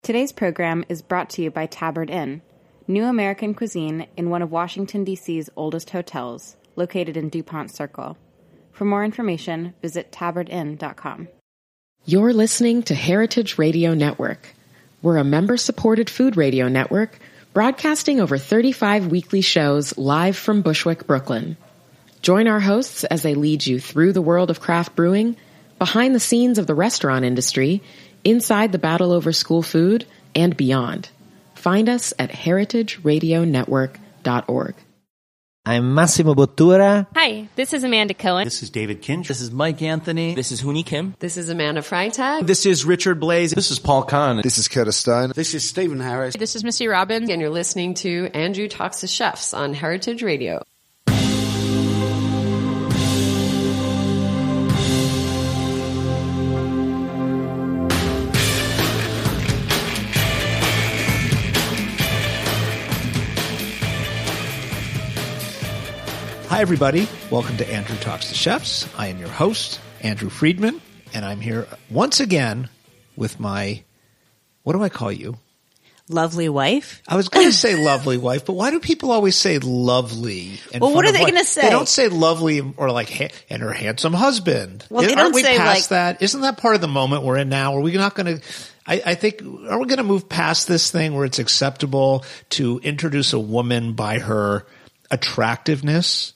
Today's program is brought to you by Tabard Inn, new American cuisine in one of Washington, D.C.'s oldest hotels, located in DuPont Circle. For more information, visit tabardinn.com. You're listening to Heritage Radio Network. We're a member-supported food radio network broadcasting over 35 weekly shows live from Bushwick, Brooklyn. Join our hosts as they lead you through the world of craft brewing, behind the scenes of the restaurant industry, inside the battle over school food, and beyond. Find us at heritageradionetwork.org. I'm Massimo Bottura. Hi, this is Amanda Cohen. This is David Kinch. This is Mike Anthony. This is Hooni Kim. This is Amanda Freitag. This is Richard Blaze. This is Paul Kahn. This is Curtis Stone. This is Stephen Harris. This is Missy Robbins. And you're listening to Andrew Talks to Chefs on Heritage Radio. Hi, everybody. Welcome to Andrew Talks to Chefs. I am your host, Andrew Friedman, and I'm here once again with my, what do I call you? Lovely wife? I was going to say lovely wife, but why do people always say lovely? Well, what are they going to say? They don't say lovely or like, and her handsome husband. Well, they Aren't don't we say past like that? Isn't that part of the moment we're in now? Are we not going to, I think, are we going to move past this thing where it's acceptable to introduce a woman by her attractiveness?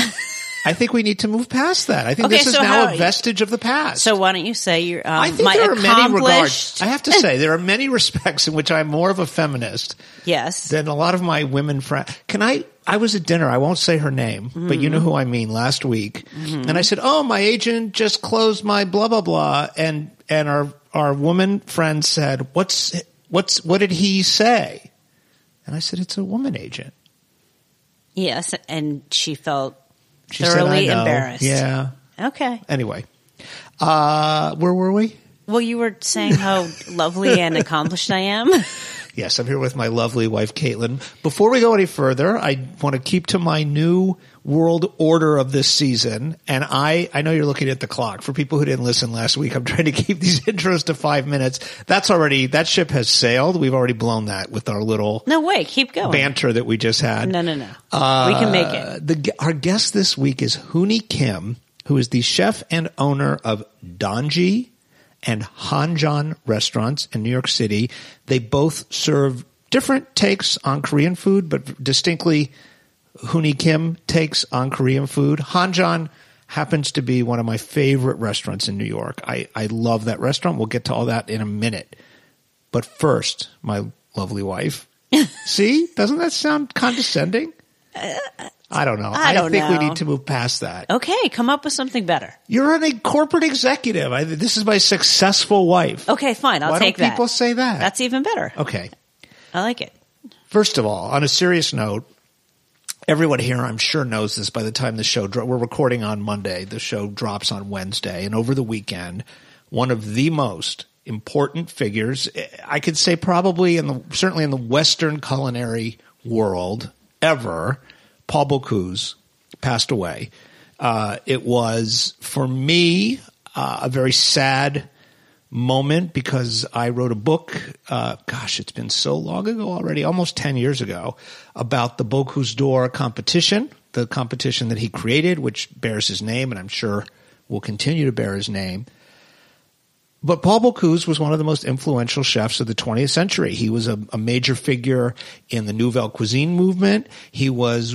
I think we need to move past that. I think this is now a vestige of the past. So why don't you say you're I think there are many regards. I have to say, there are many respects in which I'm more of a feminist than a lot of my women friends. I was at dinner. I won't say her name, but you know who I mean, last week. Mm-hmm. And I said, oh, my agent just closed my blah, blah, blah. And our woman friend said, what did he say? And I said, it's a woman agent. Yes. And she felt She thoroughly said, embarrassed. Yeah. Okay. Anyway, where were we? Well, you were saying how lovely and accomplished I am. Yes, I'm here with my lovely wife, Caitlin. Before we go any further, I want to keep to my new world order of this season. And I know you're looking at the clock. For people who didn't listen last week, I'm trying to keep these intros to 5 minutes. That ship has sailed. We've already blown that with our little keep going. Banter that we just had. No. We can make it. Our guest this week is Hooni Kim, who is the chef and owner of Donji and Hanjan restaurants in New York City. They both serve different takes on Korean food, but distinctly Hooni Kim takes on Korean food. Hanjan happens to be one of my favorite restaurants in New York. I love that restaurant. We'll get to all that in a minute. But first, my lovely wife. See? Doesn't that sound condescending? I don't know. I think we need to move past that. Okay, come up with something better. You're a corporate executive. This is my successful wife. Okay, fine. I'll take that. Why don't people say that? That's even better. Okay. I like it. First of all, on a serious note, everyone here, I'm sure, knows this by the time the show we're recording on Monday. The show drops on Wednesday. And over the weekend, one of the most important figures, I could say probably certainly in the Western culinary world ever, Paul Bocuse, passed away. It was, for me, a very sad moment because I wrote a book, it's been so long ago already, almost 10 years ago, about the Bocuse d'Or competition, the competition that he created, which bears his name and I'm sure will continue to bear his name. But Paul Bocuse was one of the most influential chefs of the 20th century. He was a major figure in the Nouvelle Cuisine movement. He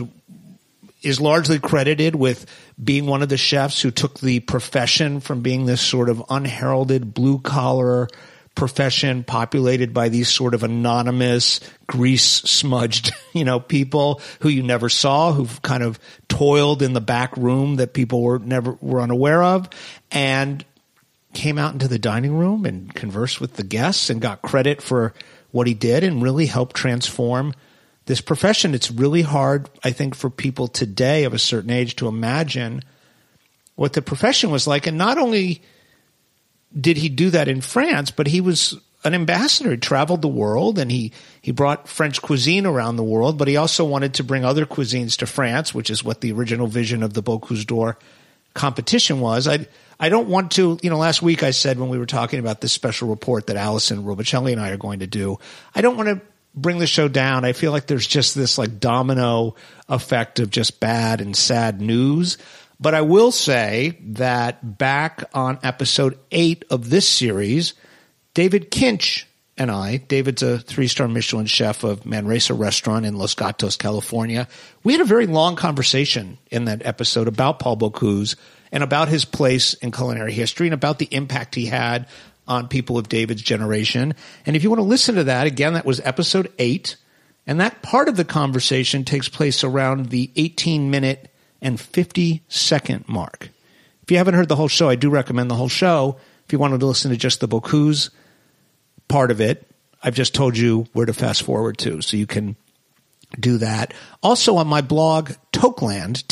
is largely credited with being one of the chefs who took the profession from being this sort of unheralded blue-collar profession populated by these sort of anonymous, grease-smudged, people who you never saw, who've kind of toiled in the back room that people were unaware of, and came out into the dining room and conversed with the guests and got credit for what he did and really helped transform this profession. It's really hard, I think, for people today of a certain age to imagine what the profession was like. And not only did he do that in France, but he was an ambassador. He traveled the world and he brought French cuisine around the world, but he also wanted to bring other cuisines to France, which is what the original vision of the Bocuse d'Or competition was. I don't want to, last week I said when we were talking about this special report that Allison Robicelli and I are going to do, I don't want to bring the show down. I feel like there's just this like domino effect of just bad and sad news. But I will say that back on episode 8 of this series, David Kinch and I, David's a 3-star Michelin chef of Manresa Restaurant in Los Gatos, California. We had a very long conversation in that episode about Paul Bocuse and about his place in culinary history and about the impact he had on people of David's generation. And if you want to listen to that, again, that was episode 8. And that part of the conversation takes place around the 18-minute and 50-second mark. If you haven't heard the whole show, I do recommend the whole show. If you wanted to listen to just the Bocuse part of it, I've just told you where to fast forward to, so you can do that. Also on my blog, Toqueland,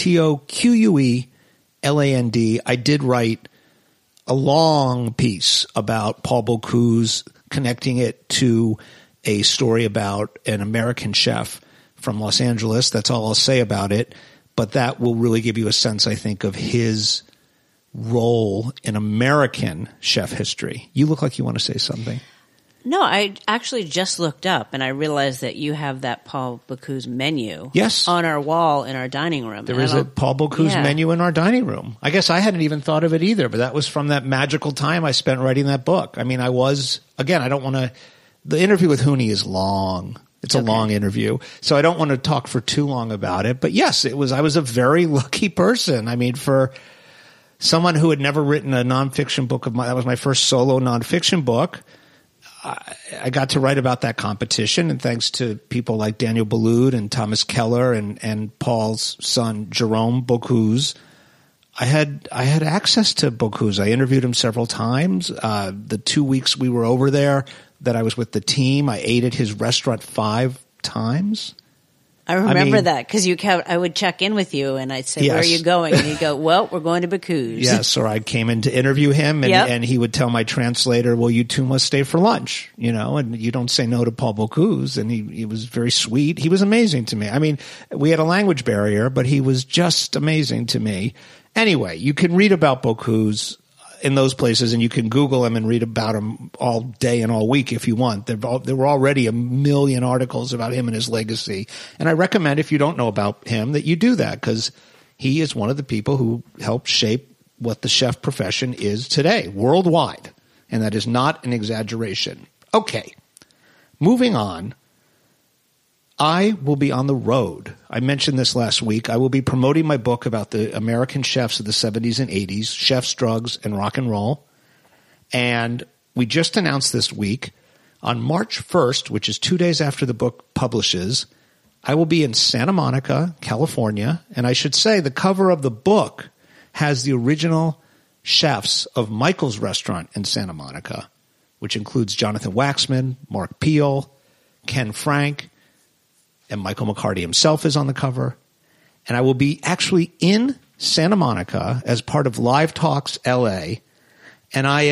Toqueland, I did write a long piece about Paul Bocuse, connecting it to a story about an American chef from Los Angeles. That's all I'll say about it. But that will really give you a sense, I think, of his role in American chef history. You look like you want to say something. No, I actually just looked up and I realized that you have that Paul Bocuse menu on our wall in our dining room. There is a Paul Bocuse menu in our dining room. I guess I hadn't even thought of it either, but that was from that magical time I spent writing that book. I mean, I don't want to, the interview with Hooney is long. It's a long interview, so I don't want to talk for too long about it. But yes, I was a very lucky person. I mean, for someone who had never written a nonfiction book that was my first solo nonfiction book. I got to write about that competition, and thanks to people like Daniel Boulud and Thomas Keller and Paul's son Jerome Bocuse, I had access to Bocuse. I interviewed him several times. The 2 weeks we were over there that I was with the team, I ate at his restaurant 5 times. I remember that because I would check in with you and I'd say, where are you going? And you'd go, well, we're going to Bocuse. Yes, or I came in to interview him and he would tell my translator, well, you two must stay for lunch, and you don't say no to Paul Bocuse. And he was very sweet. He was amazing to me. I mean, we had a language barrier, but he was just amazing to me. Anyway, you can read about Bocuse in those places, and you can Google him and read about him all day and all week if you want. There were already a million articles about him and his legacy. And I recommend, if you don't know about him, that you do that, because he is one of the people who helped shape what the chef profession is today, worldwide. And that is not an exaggeration. Okay, moving on. I will be on the road. I mentioned this last week. I will be promoting my book about the American chefs of the 70s and 80s, Chefs, Drugs, and Rock and Roll. And we just announced this week, on March 1st, which is 2 days after the book publishes, I will be in Santa Monica, California. And I should say the cover of the book has the original chefs of Michael's restaurant in Santa Monica, which includes Jonathan Waxman, Mark Peel, Ken Frank, and Michael McCarty himself is on the cover. And I will be actually in Santa Monica as part of Live Talks LA. And I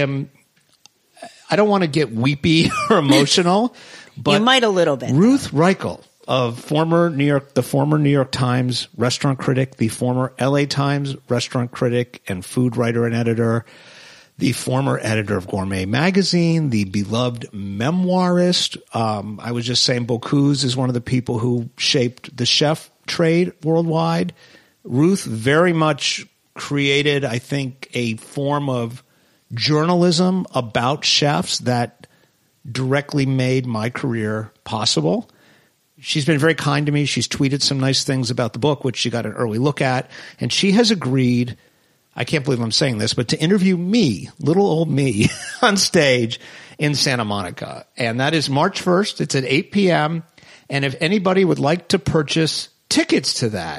don't want to get weepy or emotional, but you might a little bit. Ruth Reichl, the former New York Times restaurant critic, the former LA Times restaurant critic and food writer and editor, the former editor of Gourmet Magazine, the beloved memoirist. I was just saying Bocuse is one of the people who shaped the chef trade worldwide. Ruth very much created, I think, a form of journalism about chefs that directly made my career possible. She's been very kind to me. She's tweeted some nice things about the book, which she got an early look at. And she has agreed, I can't believe I'm saying this, but to interview me, little old me, on stage in Santa Monica. And that is March 1st. It's at 8 p.m. And if anybody would like to purchase tickets to that,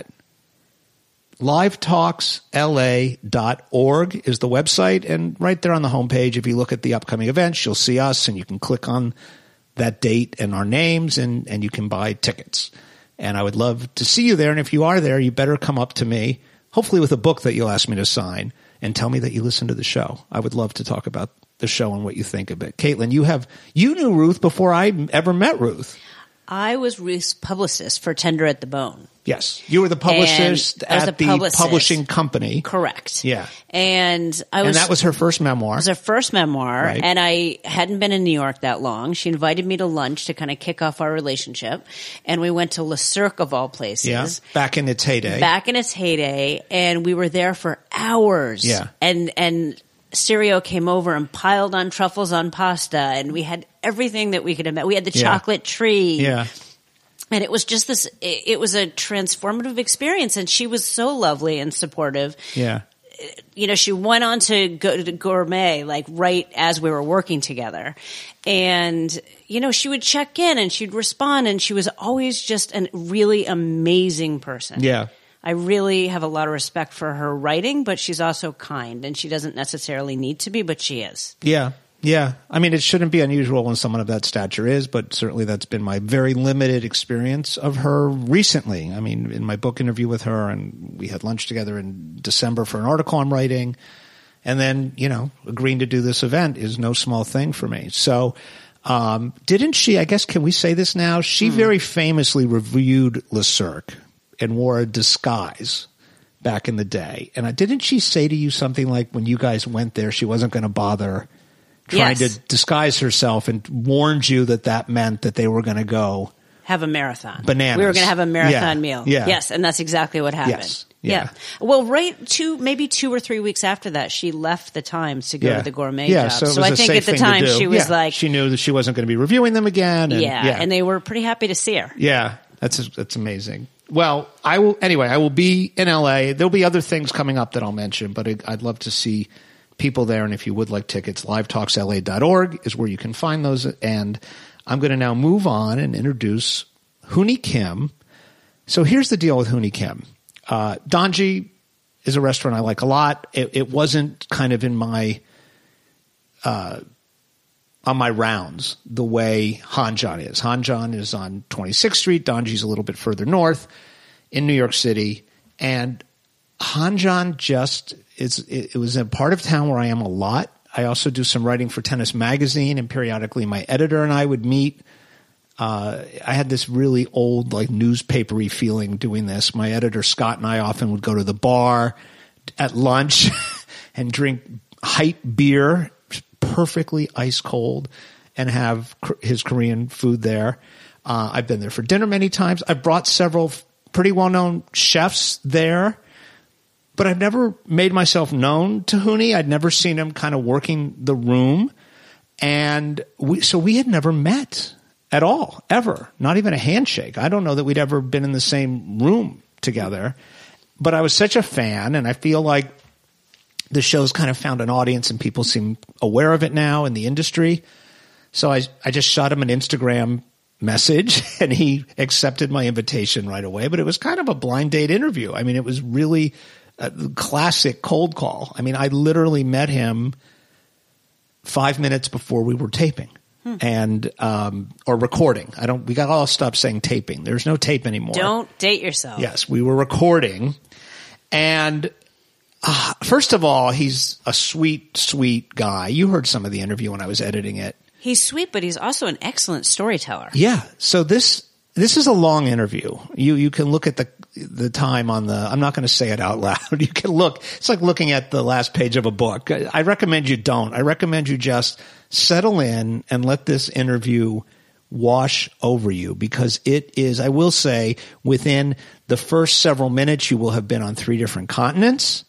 livetalksla.org is the website. And right there on the homepage, if you look at the upcoming events, you'll see us and you can click on that date and our names and you can buy tickets. And I would love to see you there. And if you are there, you better come up to me, hopefully with a book that you'll ask me to sign, and tell me that you listened to the show. I would love to talk about the show and what you think of it. Caitlin, you knew Ruth before I ever met Ruth. I was Ruth's publicist for Tender at the Bone. Yes. You were the publicist at the publishing company. Correct. Yeah. And that was her first memoir. It was her first memoir. Right. And I hadn't been in New York that long. She invited me to lunch to kind of kick off our relationship. And we went to Le Cirque of all places. Yeah. Back in its heyday. And we were there for hours. Yeah. And Sirio came over and piled on truffles on pasta. And we had everything that we could imagine. We had the chocolate tree. Yeah. And it was just it was a transformative experience. And she was so lovely and supportive. Yeah. You know, she went on to go to Gourmet, like right as we were working together. And, you know, she would check in and she'd respond. And she was always just a really amazing person. Yeah. I really have a lot of respect for her writing, but she's also kind. And she doesn't necessarily need to be, but she is. Yeah. Yeah. I mean, it shouldn't be unusual when someone of that stature is, but certainly that's been my very limited experience of her recently. I mean, in my book interview with her, and we had lunch together in December for an article I'm writing. And then, you know, agreeing to do this event is no small thing for me. So, didn't she, I guess, can we say this now? She very famously reviewed Le Cirque and wore a disguise back in the day. And didn't she say to you something like when you guys went there, she wasn't going to bother trying to disguise herself, and warned you that meant that they were going to go have a marathon. Bananas. We were going to have a marathon meal. Yeah. Yes, and that's exactly what happened. Yes. Yeah. Well, maybe 2 or 3 weeks after that, she left the Times to go to the Gourmet job. So I think at the time she was like, she knew that she wasn't going to be reviewing them again. And, and they were pretty happy to see her. Yeah, that's amazing. Well, I will be in LA. There'll be other things coming up that I'll mention, but I'd love to see people there. And if you would like tickets, livetalksla.org is where you can find those. And I'm going to now move on and introduce Hooni Kim. So here's the deal with Hooni Kim. Donji is a restaurant I like a lot. It wasn't kind of in my, on my rounds the way Hanjan is. Hanjan is on 26th Street. Donji's a little bit further north in New York City. And Hanjan it was a part of town where I am a lot. I also do some writing for Tennis Magazine, and periodically my editor and I would meet. I had this really old, like, newspapery feeling doing this. My editor, Scott, and I often would go to the bar at lunch and drink Hite beer, perfectly ice cold, and have his Korean food there. I've been there for dinner many times. I've brought several pretty well-known chefs there, but I've never made myself known to Hooni. I'd never seen him kind of working the room. And so we had never met at all, ever. Not even a handshake. I don't know that we'd ever been in the same room together. But I was such a fan, and I feel like the show's kind of found an audience and people seem aware of it now in the industry. So I just shot him an Instagram message and he accepted my invitation right away. But it was kind of a blind date interview. I mean, it was really a classic cold call. I mean, I literally met him 5 minutes before we were taping. And or recording. We got all stopped saying taping. There's no tape anymore. Don't date yourself. Yes, we were recording. And first of all, he's a sweet, sweet guy. You heard some of the interview when I was editing it. He's sweet, but he's also an excellent storyteller. Yeah. So this is a long interview. You can look at the time on I'm not going to say it out loud. You can look. It's like looking at the last page of a book. I recommend you don't. I recommend you just settle in and let this interview wash over you, because it is, I will say, within the first several minutes, you will have been on 3 different continents.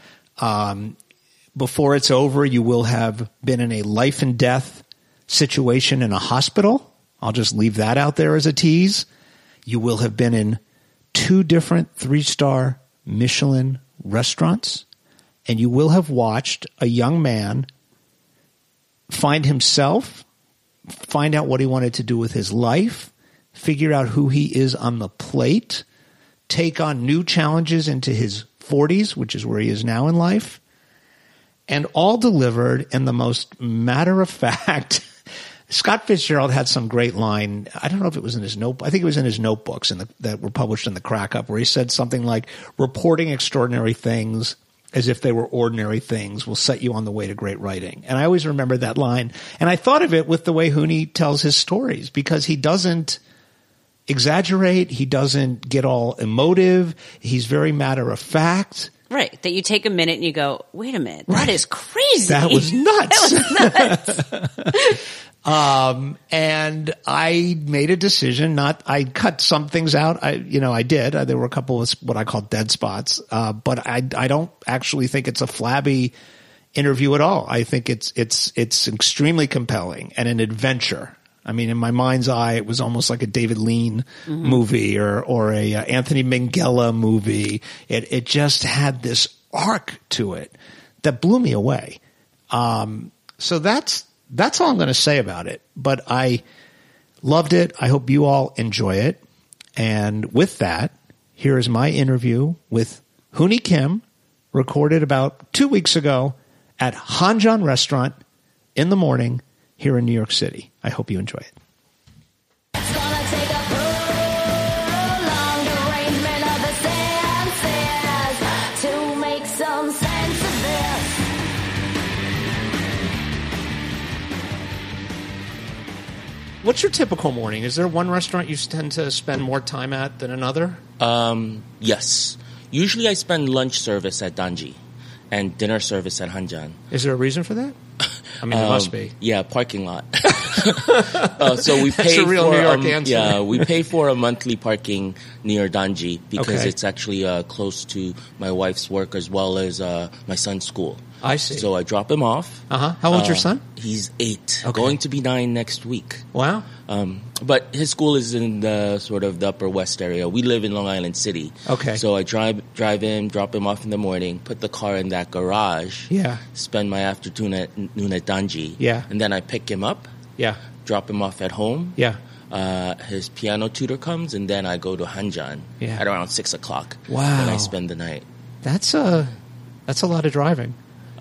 Before it's over, you will have been in a life and death situation in a hospital. I'll just leave that out there as a tease. You will have been in 2 different 3-star Michelin restaurants, and you will have watched a young man find himself, find out what he wanted to do with his life, figure out who he is on the plate, take on new challenges into his 40s, which is where he is now in life, and all delivered in the most matter-of-fact. Scott Fitzgerald had some great line. I don't know if it was in his notebook. I think it was in his notebooks that were published in the Crack Up, where he said something like, reporting extraordinary things as if they were ordinary things will set you on the way to great writing. And I always remember that line. And I thought of it with the way Hooni tells his stories, because he doesn't exaggerate. He doesn't get all emotive. He's very matter of fact. Right. That you take a minute and you go, wait a minute, that is crazy. That was nuts. That was nuts. And I made a decision I cut some things out. I did. There were a couple of what I call dead spots. But I don't actually think it's a flabby interview at all. I think it's extremely compelling and an adventure. I mean, in my mind's eye, it was almost like a David Lean movie or a Anthony Minghella movie. It just had this arc to it that blew me away. So that's all I'm going to say about it. But I loved it. I hope you all enjoy it. And with that, here is my interview with Hooni Kim, recorded about 2 weeks ago at Hanjan Restaurant in the morning here in New York City. I hope you enjoy it. It's gonna take a prolonged arrangement of the senses to make some sense of this. What's your typical morning? Is there one restaurant you tend to spend more time at than another? Yes. Usually I spend lunch service at Danji and dinner service at Hanjan. Is there a reason for that? I mean, there must be. Yeah, parking lot. So we pay That's a real for New York answer. Yeah, we pay for a monthly parking near Danji because Okay. it's actually close to my wife's work as well as my son's school. I see. So I drop him off. Uh-huh. How old's your son? He's 8, Okay. going to be 9 next week. Wow. But his school is in the sort of the Upper West area. We live in Long Island City. Okay. So I drive in, drop him off in the morning, put the car in that garage. Yeah. Spend my afternoon at Danji. Yeah. And then I pick him up, Yeah. drop him off at home. Yeah. His piano tutor comes, and then I go to Hanjan Yeah. at around 6 o'clock. Wow. And I spend the night. That's a lot of driving.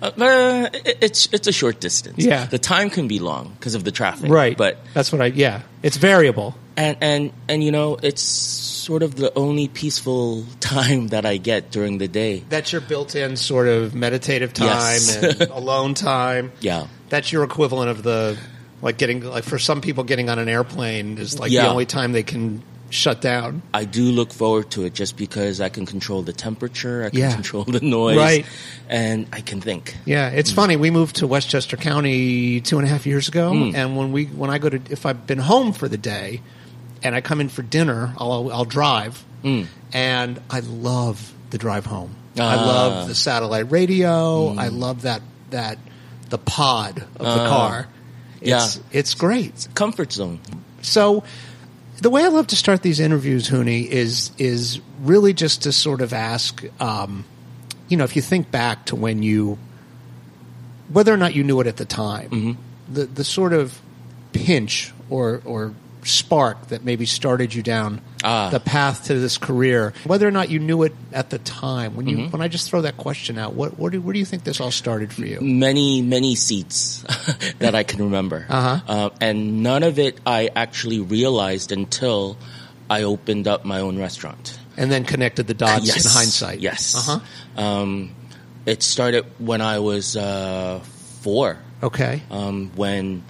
It's a short distance. Yeah. The time can be long because of the traffic. Right. But that's what it's variable. And it's sort of the only peaceful time that I get during the day. That's your built-in sort of meditative time Yes. and alone time. Yeah. That's your equivalent of for some people getting on an airplane is like the Yeah. only time they can shut down. I do look forward to it just because I can control the temperature, I can Yeah. control the noise, Right. and I can think. Yeah, it's funny. We moved to Westchester County 2.5 years ago, and when I go to, if I've been home for the day, and I come in for dinner, I'll drive, and I love the drive home. I love the satellite radio. I love that the pod of the car. It's great. Comfort zone. So, the way I love to start these interviews, Hooni, is really just to sort of ask, if you think back to whether or not you knew it at the time, the sort of pinch or spark that maybe started you down the path to this career, whether or not you knew it at the time. When I just throw that question out, where do you think this all started for you? Many seats that I can remember. And none of it I actually realized until I opened up my own restaurant. And then connected the dots Yes. in hindsight. Yes. It started when I was 4. Okay. When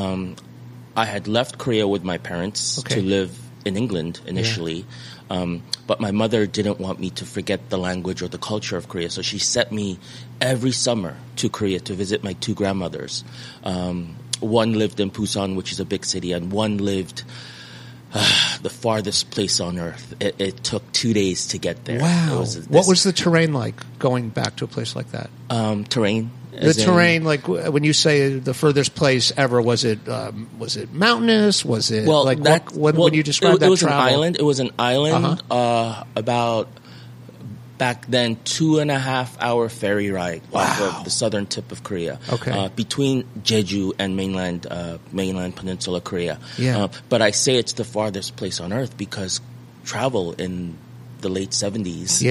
I had left Korea with my parents to live in England initially. But my mother didn't want me to forget the language or the culture of Korea, so she sent me every summer to Korea to visit my 2 grandmothers. One lived in Busan, which is a big city, and one lived the farthest place on earth. It took 2 days to get there. Wow. What was the terrain like going back to a place like that? Terrain? The terrain, like when you say the furthest place ever, was it mountainous? Was it when you described that it was travel? an island. It was an island about back then 2.5-hour ferry ride off of the southern tip of Korea. Okay. Between Jeju and mainland Peninsula Korea. Yeah. But I say it's the farthest place on earth because travel in the late 70s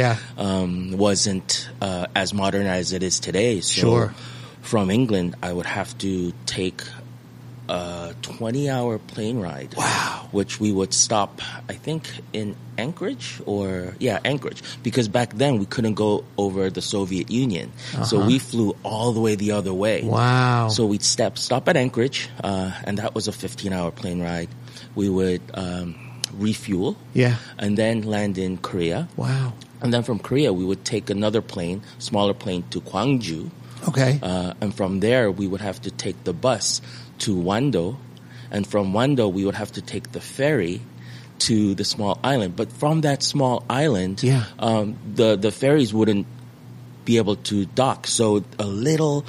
wasn't as modern as it is today. So from England, I would have to take a 20-hour plane ride. Wow. Which we would stop, I think, in Anchorage Anchorage. Because back then we couldn't go over the Soviet Union. So we flew all the way the other way. Wow. So we'd stop at Anchorage, and that was a 15-hour plane ride. We would refuel, Yeah. and then land in Korea. Wow. And then from Korea, we would take another plane, smaller plane, to Gwangju. Okay. And from there, we would have to take the bus to Wando. And from Wando, we would have to take the ferry to the small island. But from that small island, Yeah. The ferries wouldn't be able to dock. So a little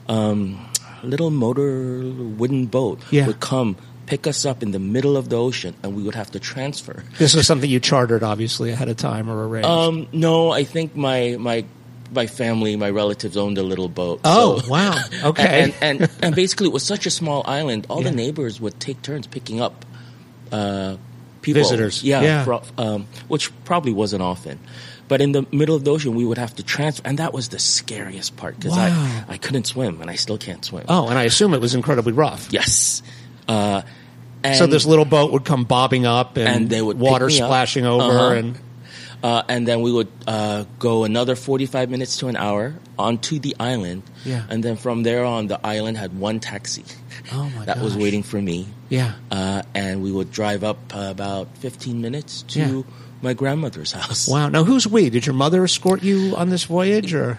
motor wooden boat Yeah. would come, pick us up in the middle of the ocean, and we would have to transfer. This was something you chartered, obviously, ahead of time or arranged. No, I think my family, my relatives owned a little boat. Oh, so- wow. Okay. And basically, it was such a small island. All Yeah. the neighbors would take turns picking up people, Visitors. Yeah, Yeah. which probably wasn't often. But in the middle of the ocean, we would have to transfer, and that was the scariest part because Wow. I couldn't swim, and I still can't swim. Oh, and I assume it was incredibly rough. Yes. So this little boat would come bobbing up and they would water pick me up. splashing over and then we would go another 45 minutes to an hour onto the island. Yeah. And then from there on, the island had one taxi. Oh, my that was gosh. waiting for me. Yeah. And we would drive up about 15 minutes to Yeah. my grandmother's house. Wow. Now, who's we? Did your mother escort you on this voyage, or?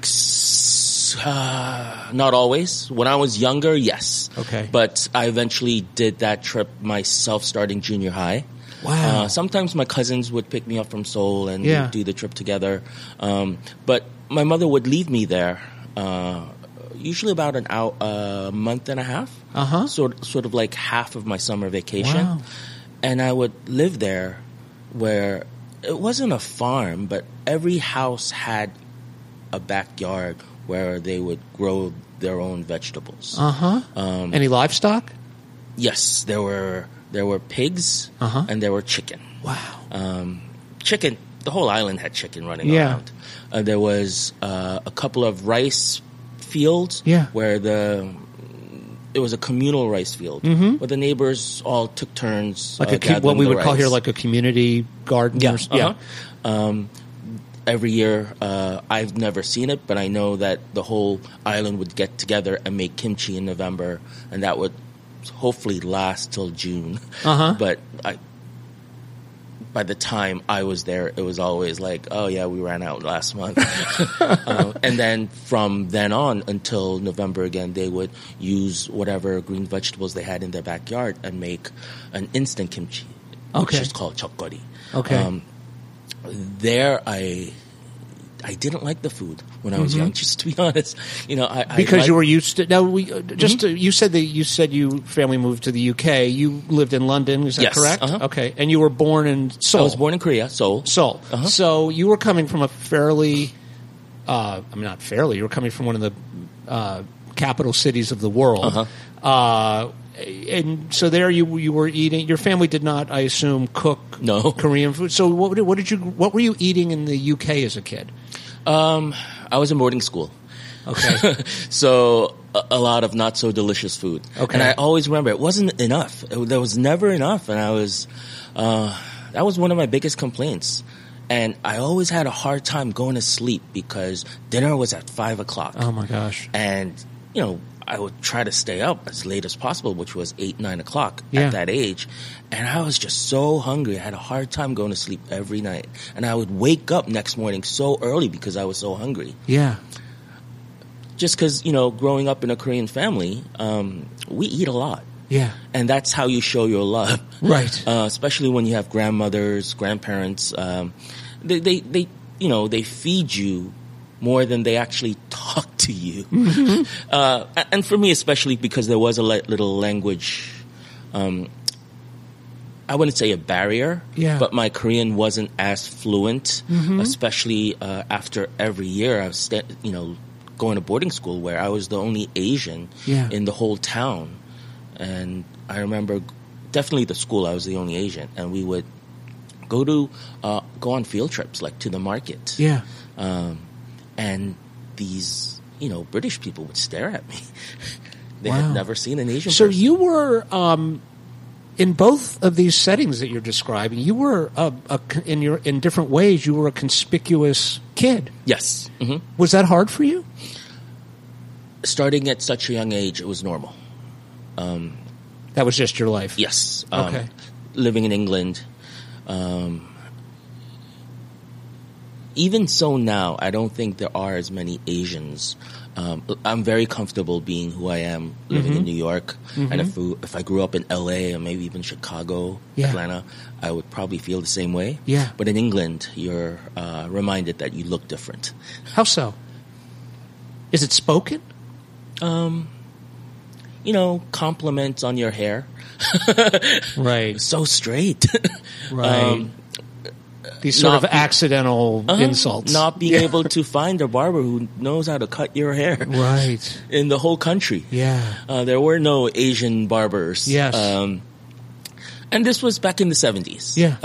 Not always. When I was younger, yes. Okay. But I eventually did that trip myself starting junior high. Wow. Sometimes my cousins would pick me up from Seoul and Yeah. we'd do the trip together. But my mother would leave me there, usually about a month and a half. Uh-huh. Sort of like half of my summer vacation. Wow. And I would live there where it wasn't a farm, but every house had a backyard where they would grow their own vegetables. Uh-huh. Any livestock? Yes, there were pigs Uh-huh. and there were chicken. Wow. Chicken. The whole island had chicken running Yeah. around. There was a couple of rice fields Yeah. where it was a communal rice field where the neighbors all took turns. Like what gathering we the would call rice. here like a community garden? Yeah. Or, uh-huh. Every year, I've never seen it, but I know that the whole island would get together and make kimchi in November, and that would hopefully last till June. Uh-huh. But by the time I was there, it was always like, oh yeah, we ran out last month. And then from then on until November again, they would use whatever green vegetables they had in their backyard and make an instant kimchi, which Okay. is called chokgori. Okay. There, I didn't like the food when I was young. Just to be honest, Because you were used to. Now, Mm-hmm. you said you family moved to the UK. You lived in London. Is that Yes, correct? uh-huh. Okay, and you were born in Seoul. I was born in Korea, Seoul. Seoul. Uh-huh. So you were coming from a fairly, not fairly. You were coming from one of the capital cities of the world. Uh-huh. And so there you were eating. Your family did not, I assume, cook No. Korean food. So what were you eating in the UK as a kid? I was in boarding school. Okay. So a lot of not so delicious food. Okay. And I always remember it wasn't enough. There was never enough. And that was one of my biggest complaints. And I always had a hard time going to sleep because dinner was at 5 o'clock. Oh my gosh. And, I would try to stay up as late as possible, which was 8, 9 o'clock Yeah. at that age. And I was just so hungry. I had a hard time going to sleep every night. And I would wake up next morning so early because I was so hungry. Yeah. Just because, growing up in a Korean family, we eat a lot. Yeah. And that's how you show your love. Right. Especially when you have grandmothers, grandparents. They feed you more than they actually talk to you. Mm-hmm. And for me, especially because there was a little language, I wouldn't say a barrier, Yeah. but my Korean wasn't as fluent, especially after every year I was, going to boarding school where I was the only Asian Yeah. in the whole town. And I remember definitely the school, I was the only Asian, and we would go on field trips, like to the market. Yeah. And these, British people would stare at me. They Wow. had never seen an Asian So person. you were in both of these settings that you're describing. You were in different ways. You were a conspicuous kid. Yes. Hmm. Was that hard for you? Starting at such a young age, it was normal. That was just your life. Yes. Okay. Living in England, Even so now, I don't think there are as many Asians. I'm very comfortable being who I am, living in New York. And if I grew up in LA or maybe even Chicago, Atlanta, I would probably feel the same way. Yeah. But in England, you're reminded that you look different. How so? Is it spoken? Compliments on your hair. Right. So straight. Right. These sort of accidental insults. Not being able to find a barber who knows how to cut your hair. Right. In the whole country. Yeah. There were no Asian barbers. Yes. And this was back in the 70s. Yeah.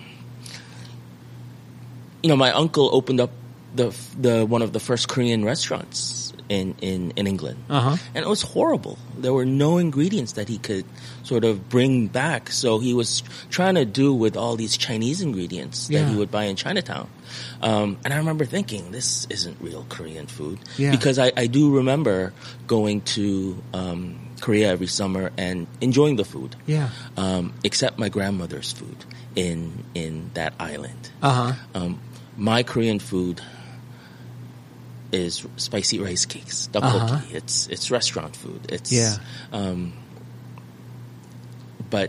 My uncle opened up the one of the first Korean restaurants in England. And it was horrible. There were no ingredients that he could sort of bring back. So he was trying to do with all these Chinese ingredients that he would buy in Chinatown. And I remember thinking, this isn't real Korean food. Yeah. Because I do remember going to Korea every summer and enjoying the food. Yeah. Except my grandmother's food in that island. My Korean food is spicy rice cakes, tteokbokki. It's restaurant food. It's but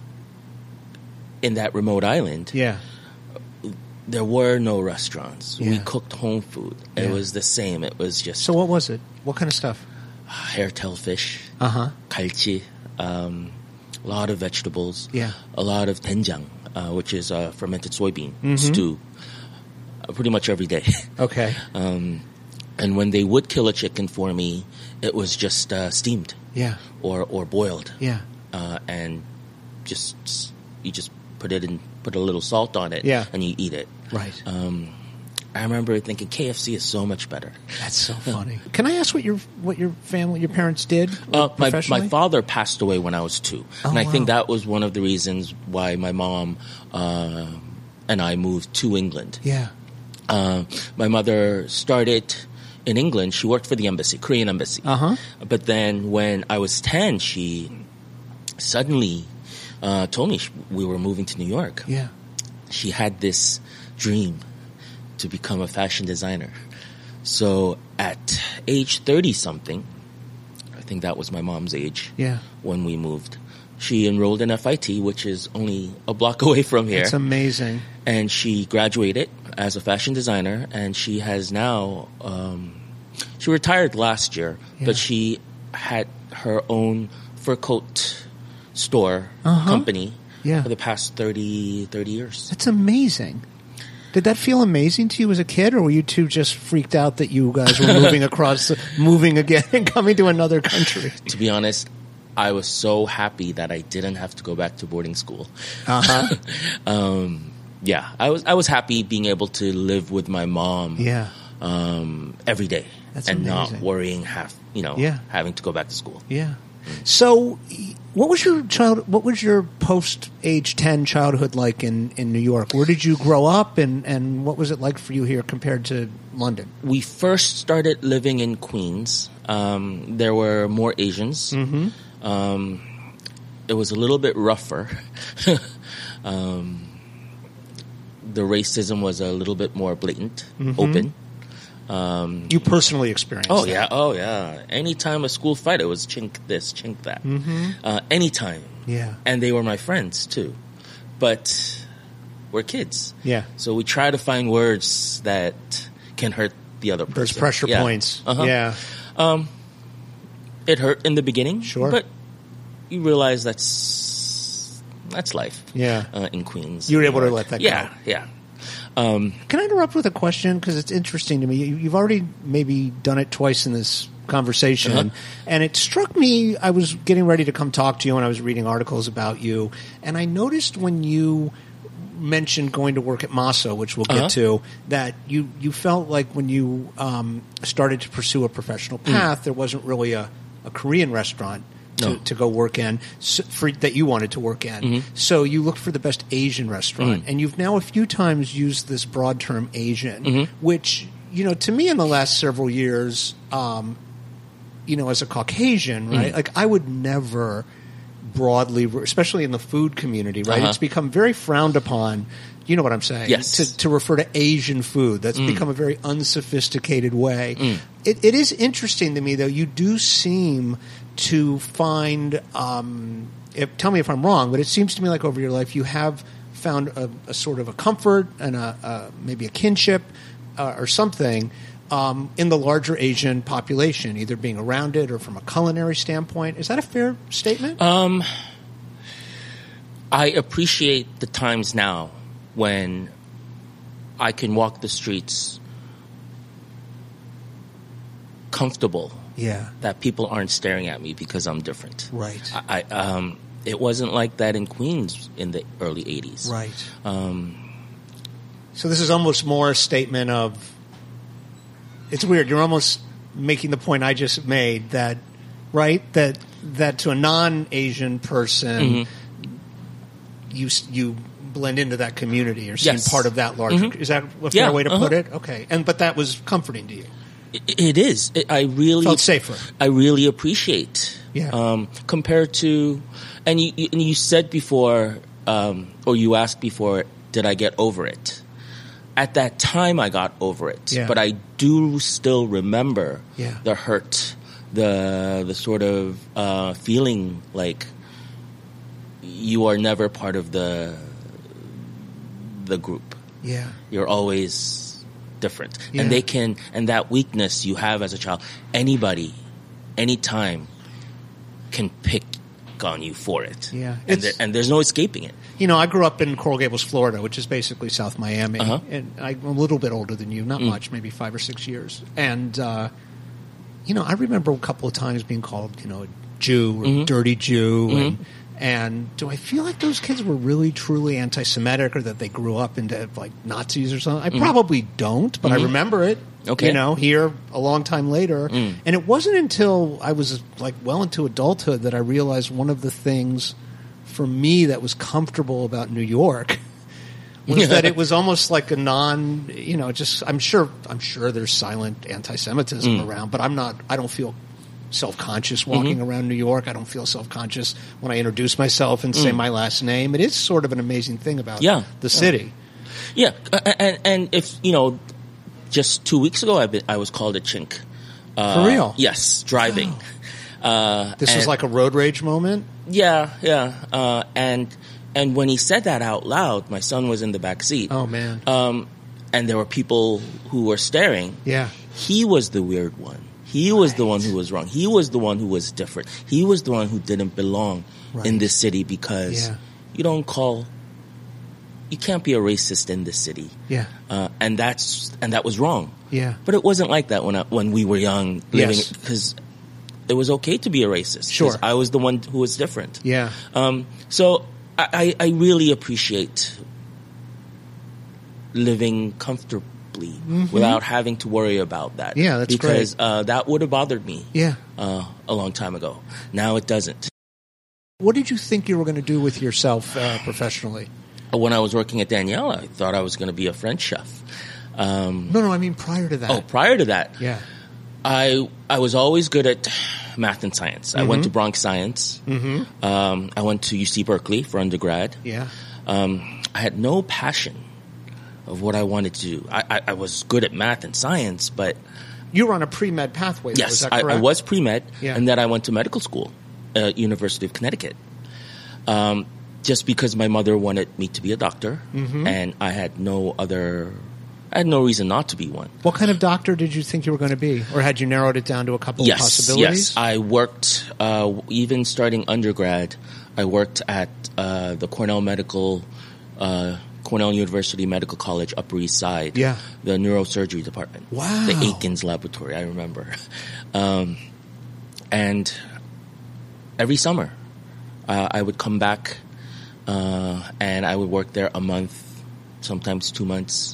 in that remote island, there were no restaurants. We cooked home food. It was the same. It was just. So what was it? What kind of stuff? Hairtail fish, galchi, a lot of vegetables, a lot of doenjang, which is fermented soybean stew. Pretty much every day. Okay. And when they would kill a chicken for me, it was just steamed. Yeah. Or boiled. Yeah. And you just put a little salt on it. Yeah. And you eat it. Right. I remember thinking KFC is so much better. That's so funny. Can I ask what your parents did professionally? My father passed away when I was 2. And I think that was one of the reasons why my mom and I moved to England. Yeah. My mother started in England. She worked for the embassy, Korean embassy. But then when I was 10, she suddenly told me we were moving to New York. Yeah. She had this dream to become a fashion designer. So at age 30-something, I think that was my mom's age when we moved, she enrolled in FIT, which is only a block away from here. It's amazing. And she graduated as a fashion designer, and she has now, she retired last year, but she had her own fur coat store company for the past 30 years. That's amazing. Did that feel amazing to you as a kid, or were you two just freaked out that you guys were moving again and coming to another country? To be honest, I was so happy that I didn't have to go back to boarding school. Yeah, I was happy being able to live with my mom. Every day. That's and amazing. not worrying having to go back to school. Yeah. So, what was your post age 10 childhood like in New York? Where did you grow up, and what was it like for you here compared to London? We first started living in Queens. There were more Asians. It was a little bit rougher. The racism was a little bit more blatant, open. You personally experienced that? Oh yeah. Anytime a school fight, it was chink this, chink that. Anytime. Yeah. And they were my friends too. But we're kids. Yeah. So we try to find words that can hurt the other person. There's pressure points. Yeah. It hurt in the beginning. Sure. But you realize that's life. Yeah. In Queens. You were able to let that go. Yeah. Can I interrupt with a question? Because it's interesting to me. You've already maybe done it twice in this conversation. And it struck me, I was getting ready to come talk to you and I was reading articles about you. And I noticed when you mentioned going to work at Maso, which we'll get to, that you felt like when you started to pursue a professional path, there wasn't really a Korean restaurant to go work in that you wanted to work in. So you looked for the best Asian restaurant. And you've now a few times used this broad term Asian, which, to me in the last several years, as a Caucasian, right? Like I would never broadly, especially in the food community, right? It's become very frowned upon. You know what I'm saying? Yes. To refer to Asian food. That's become a very unsophisticated way. It is interesting to me, though. You do seem to find, tell me if I'm wrong, but it seems to me like over your life you have found a sort of a comfort and maybe a kinship or something in the larger Asian population, either being around it or from a culinary standpoint. Is that a fair statement? I appreciate the times now when I can walk the streets comfortable. Yeah. That people aren't staring at me because I'm different. Right. It wasn't like that in Queens in the early 80s. Right. So this is almost more a statement of, it's weird, you're almost making the point I just made that, right, that to a non-Asian person, you blend into that community or seem part of that larger. Is that a fair way to put it? Okay. But that was comforting to you. It is. I really felt safer. I really appreciate. Yeah. Compared to, and you said before, or you asked before, did I get over it? At that time, I got over it. Yeah. But I do still remember Yeah. the hurt, the sort of feeling like you are never part of the group. Yeah. You're always different. Yeah. And that weakness you have as a child, anybody, anytime can pick on you for it. Yeah. And there's no escaping it. You know, I grew up in Coral Gables, Florida, which is basically South Miami. Uh-huh. And I'm a little bit older than you, not much, maybe 5 or 6 years. And, you know, I remember a couple of times being called, you know, a Jew or dirty Jew. And do I feel like those kids were really, truly anti-Semitic or that they grew up into, like, Nazis or something? I probably don't, but I remember it, you know, here a long time later. And it wasn't until I was, like, well into adulthood that I realized one of the things for me that was comfortable about New York was that it was almost like a you know, just, I'm sure there's silent anti-Semitism around, but I don't feel self-conscious walking around New York. I don't feel self-conscious when I introduce myself and say my last name. It is sort of an amazing thing about the city. Yeah. And if, you know, just 2 weeks ago, I was called a chink. For real? Yes, driving. This was like a road rage moment? Yeah. And when he said that out loud, my son was in the back seat. Oh, man. And there were people who were staring. Yeah. He was the weird one. He was the one who was wrong. He was the one who was different. He was the one who didn't belong in this city because you can't be a racist in this city. Yeah. And that was wrong. Yeah. But it wasn't like that when we were young living, because it was okay to be a racist. Sure. I was the one who was different. Yeah. So I really appreciate living comfortably without having to worry about that. Yeah, that's because great. that would have bothered me a long time ago. Now it doesn't. What did you think you were going to do with yourself professionally? When I was working at Danielle, I thought I was going to be a French chef. No, I mean prior to that. Oh, prior to that. Yeah. I was always good at math and science. I went to Bronx Science. I went to UC Berkeley for undergrad. Yeah. I had no passion of what I wanted to do. I was good at math and science, but... You were on a pre-med pathway, though, is that correct? I was pre-med, Yeah. and then I went to medical school at University of Connecticut. Just because my mother wanted me to be a doctor, and I had no reason not to be one. What kind of doctor did you think you were going to be? Or had you narrowed it down to a couple of possibilities? Yes, I worked, even starting undergrad, I worked at the Cornell University Medical College, Upper East Side. Yeah. The neurosurgery department. Wow. The Aikens Laboratory, I remember. And every summer, I would come back, and I would work there a month, sometimes 2 months.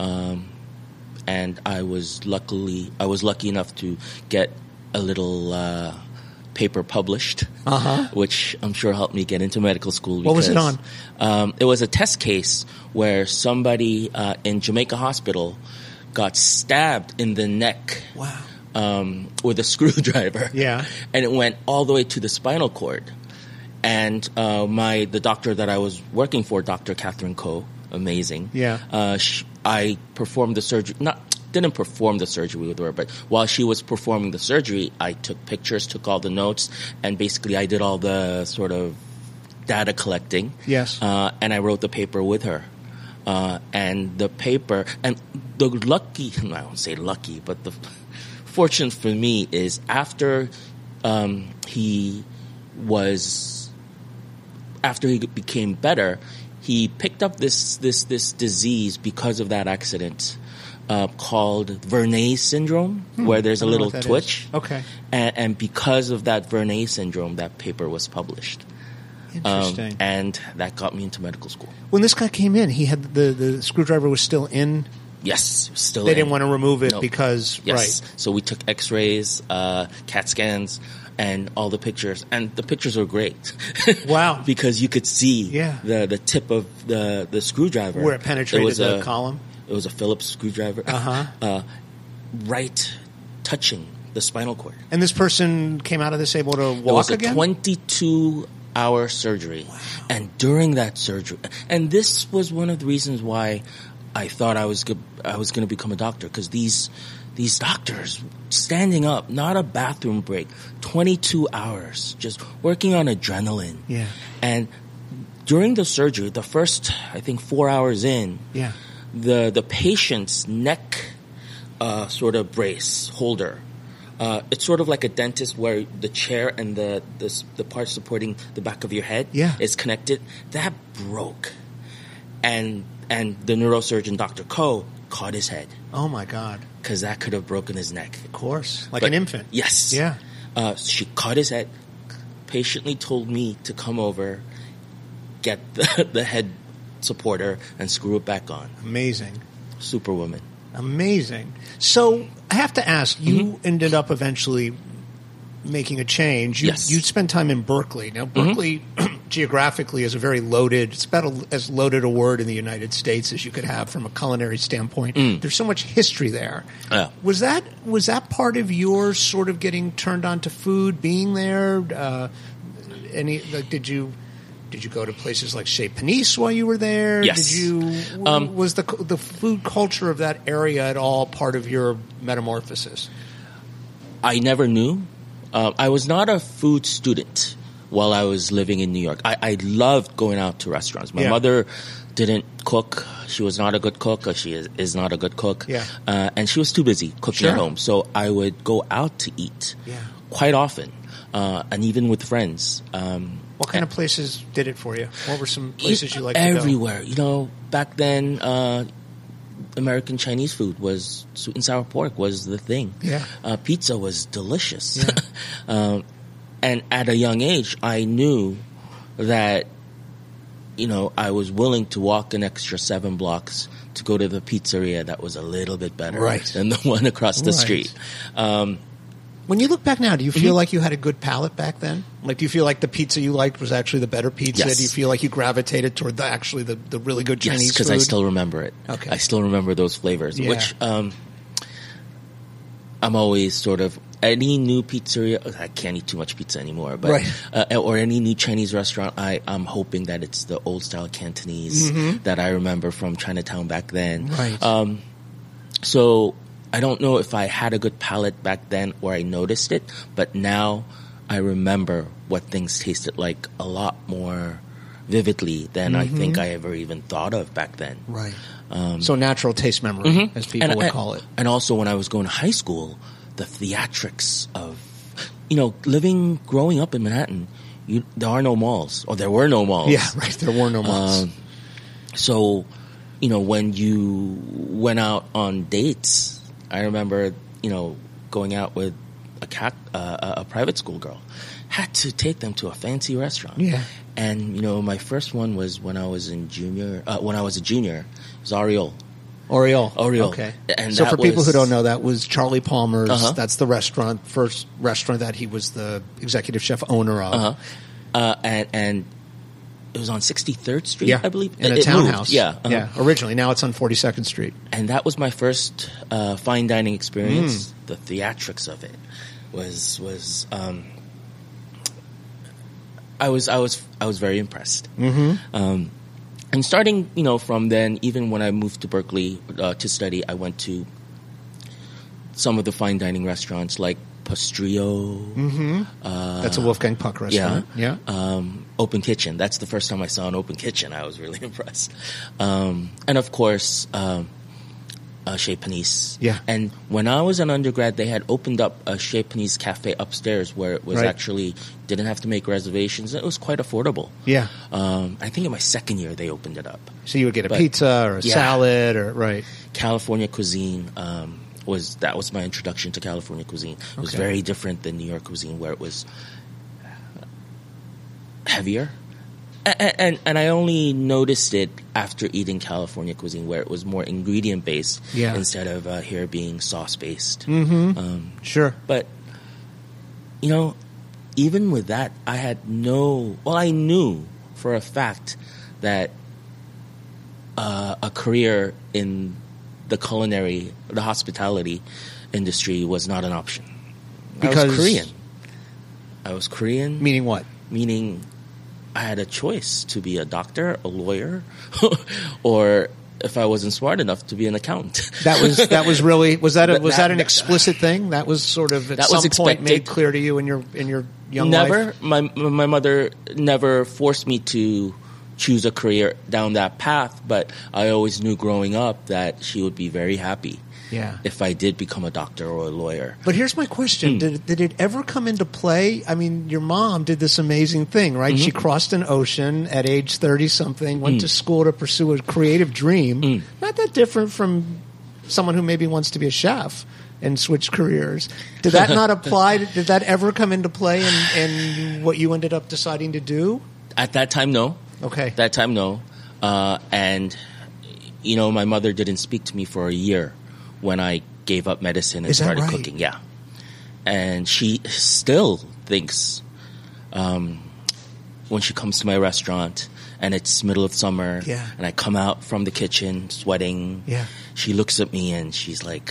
And I was lucky enough to get a little paper published, which I'm sure helped me get into medical school. What was it on? It was a test case where somebody in Jamaica Hospital got stabbed in the neck. Wow. With a screwdriver. Yeah. And it went all the way to the spinal cord. And the doctor that I was working for, Dr. Catherine Koh, amazing. Yeah. I performed the surgery. Didn't perform the surgery with her, but while she was performing the surgery, I took pictures, took all the notes, and basically I did all the sort of data collecting. Yes. And I wrote the paper with her. And the paper, and the lucky, I won't say lucky, but the fortune for me is after he became better, he picked up this disease because of that accident. Called Vernet syndrome, where there's a little twitch. Is. Okay. And because of that Vernet syndrome, that paper was published. Interesting. And that got me into medical school. When this guy came in, he had the screwdriver was still in. Yes, still. They didn't want to remove it because yes. Right. So we took X-rays, CAT scans, and all the pictures, and the pictures were great. Wow! Because you could see the tip of the screwdriver where it penetrated the column. It was a Phillips screwdriver. Right touching the spinal cord. And this person came out of this able to walk again? It was a 22-hour surgery. Wow. And during that surgery, and this was one of the reasons why I thought I was going to become a doctor, because these doctors standing up, not a bathroom break, 22 hours, just working on adrenaline. Yeah. And during the surgery, the first, I think, 4 hours in, the patient's neck sort of brace holder, it's sort of like a dentist where the chair and the part supporting the back of your head is connected. That broke. And the neurosurgeon, Dr. Koh, caught his head. Oh, my God. Because that could have broken his neck. Of course. Like an infant. Yes. Yeah. She caught his head, patiently told me to come over, get the head supporter, and screw it back on. Amazing. Superwoman. Amazing. So I have to ask, you ended up eventually making a change. You spent time in Berkeley. Now, Berkeley geographically is a very loaded, it's about as loaded a word in the United States as you could have from a culinary standpoint. There's so much history there. Was that part of your sort of getting turned on to food, being there? Did you go to places like Chez Panisse while you were there? Yes. Was the food culture of that area at all part of your metamorphosis? I never knew. I was not a food student while I was living in New York. I loved going out to restaurants. My mother didn't cook. She was not a good cook. She is not a good cook. And she was too busy cooking at home. So I would go out to eat quite often, and even with friends. What kind of places did it for you? What were some places you liked to go? Everywhere. You know, back then, American Chinese food was sweet and sour pork was the thing. Pizza was delicious. And at a young age, I knew that, I was willing to walk an extra 7 blocks to go to the pizzeria that was a little bit better than the one across the street. When you look back now, do you feel like you had a good palate back then? Like, do you feel like the pizza you liked was actually the better pizza? Yes. Do you feel like you gravitated toward the really good Chinese food? Yes, because I still remember it. Okay. I still remember those flavors, which I'm always sort of, any new pizzeria, I can't eat too much pizza anymore, but or any new Chinese restaurant, I'm hoping that it's the old-style Cantonese that I remember from Chinatown back then. So I don't know if I had a good palate back then or I noticed it, but now I remember what things tasted like a lot more vividly than I think I ever even thought of back then. So natural taste memory, as people would call it. And also when I was going to high school, the theatrics of, growing up in Manhattan, there are no malls, or there were no malls. There were no malls. So, when you went out on dates, I remember, going out with a private school girl. Had to take them to a fancy restaurant. And, my first one was when I was a junior. It was Oriole. Oriole. Okay. And so for people who don't know, that was Charlie Palmer's. That's the first restaurant that he was the executive chef owner of. And it was on 63rd Street, I believe. In a townhouse. Originally. Now it's on 42nd Street. And that was my first fine dining experience. The theatrics of it was I was very impressed. And starting, from then, even when I moved to Berkeley to study, I went to some of the fine dining restaurants like Postrio. That's a Wolfgang Puck restaurant. Yeah. Open Kitchen. That's the first time I saw an Open Kitchen. I was really impressed. And of course, Chez Panisse. Yeah. And when I was an undergrad, they had opened up a Chez Panisse cafe upstairs where it was actually didn't have to make reservations. It was quite affordable. Yeah. I think in my second year they opened it up. So you would get a pizza or a salad or California cuisine. That was my introduction to California cuisine. It was very different than New York cuisine, where it was heavier. And I only noticed it after eating California cuisine, where it was more ingredient based instead of here being sauce based. Sure. But even with that, I knew for a fact that a career in the hospitality industry was not an option. Because I was Korean. Meaning what? Meaning I had a choice to be a doctor, a lawyer, or if I wasn't smart enough, to be an accountant. That was really was that an explicit thing? That was sort of at some point made clear to you in your young life? My mother never forced me to choose a career down that path, but I always knew growing up that she would be very happy if I did become a doctor or a lawyer. But here's my question. Did it ever come into play? I mean, your mom did this amazing thing, right? She crossed an ocean at age 30-something, went to school to pursue a creative dream. Not that different from someone who maybe wants to be a chef and switch careers. Did that not apply? Did that ever come into play in what you ended up deciding to do? At that time, no. Okay. That time, no. And, my mother didn't speak to me for a year when I gave up medicine and started cooking. Yeah. And she still thinks, when she comes to my restaurant and it's middle of summer and I come out from the kitchen sweating, she looks at me and she's like,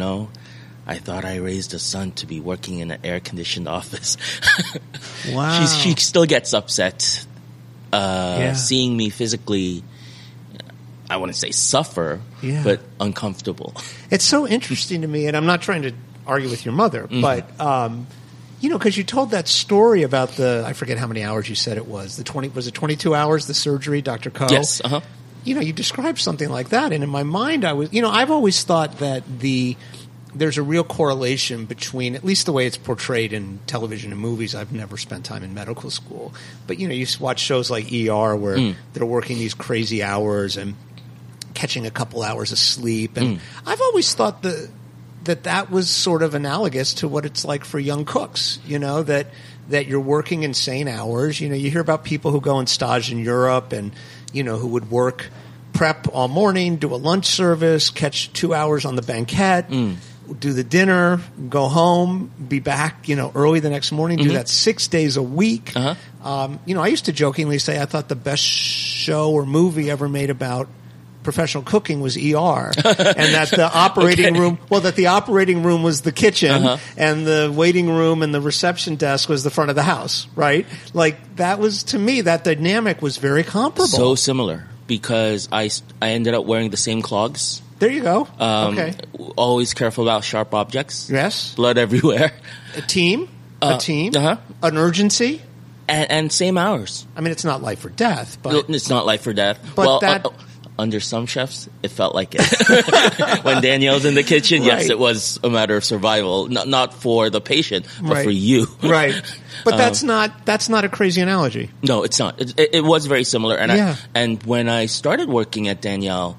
I thought I raised a son to be working in an air-conditioned office. Wow. She still gets upset seeing me physically, I wouldn't say suffer, but uncomfortable. It's so interesting to me, and I'm not trying to argue with your mother, but, because you told that story about I forget how many hours you said it was, was it 22 hours, the surgery, Dr. Koh? Yes, You described something like that, and in my mind I've always thought that there's a real correlation between, at least the way it's portrayed in television and movies. I've never spent time in medical school, but you watch shows like ER where they're working these crazy hours and catching a couple hours of sleep, and I've always thought that was sort of analogous to what it's like for young cooks. That you're working insane hours. You hear about people who go and stage in Europe and who would work prep all morning, do a lunch service, catch 2 hours on the banquette. Do the dinner, go home, be back, early the next morning, do that 6 days a week. I used to jokingly say I thought the best show or movie ever made about professional cooking was ER, and that the operating room, that the operating room was the kitchen, and the waiting room and the reception desk was the front of the house, right? Like, that was, to me, that dynamic was very comparable. So similar, because I ended up wearing the same clogs. There you go. Okay. Always careful about sharp objects. Yes. Blood everywhere. A team. An urgency. And same hours. I mean, it's not life or death, but it's not life or death. But under some chefs, it felt like it. When Danielle's in the kitchen, yes, it was a matter of survival, not for the patient, but for you. Right. But that's not a crazy analogy. No, it's not. It was very similar. And when I started working at Danielle,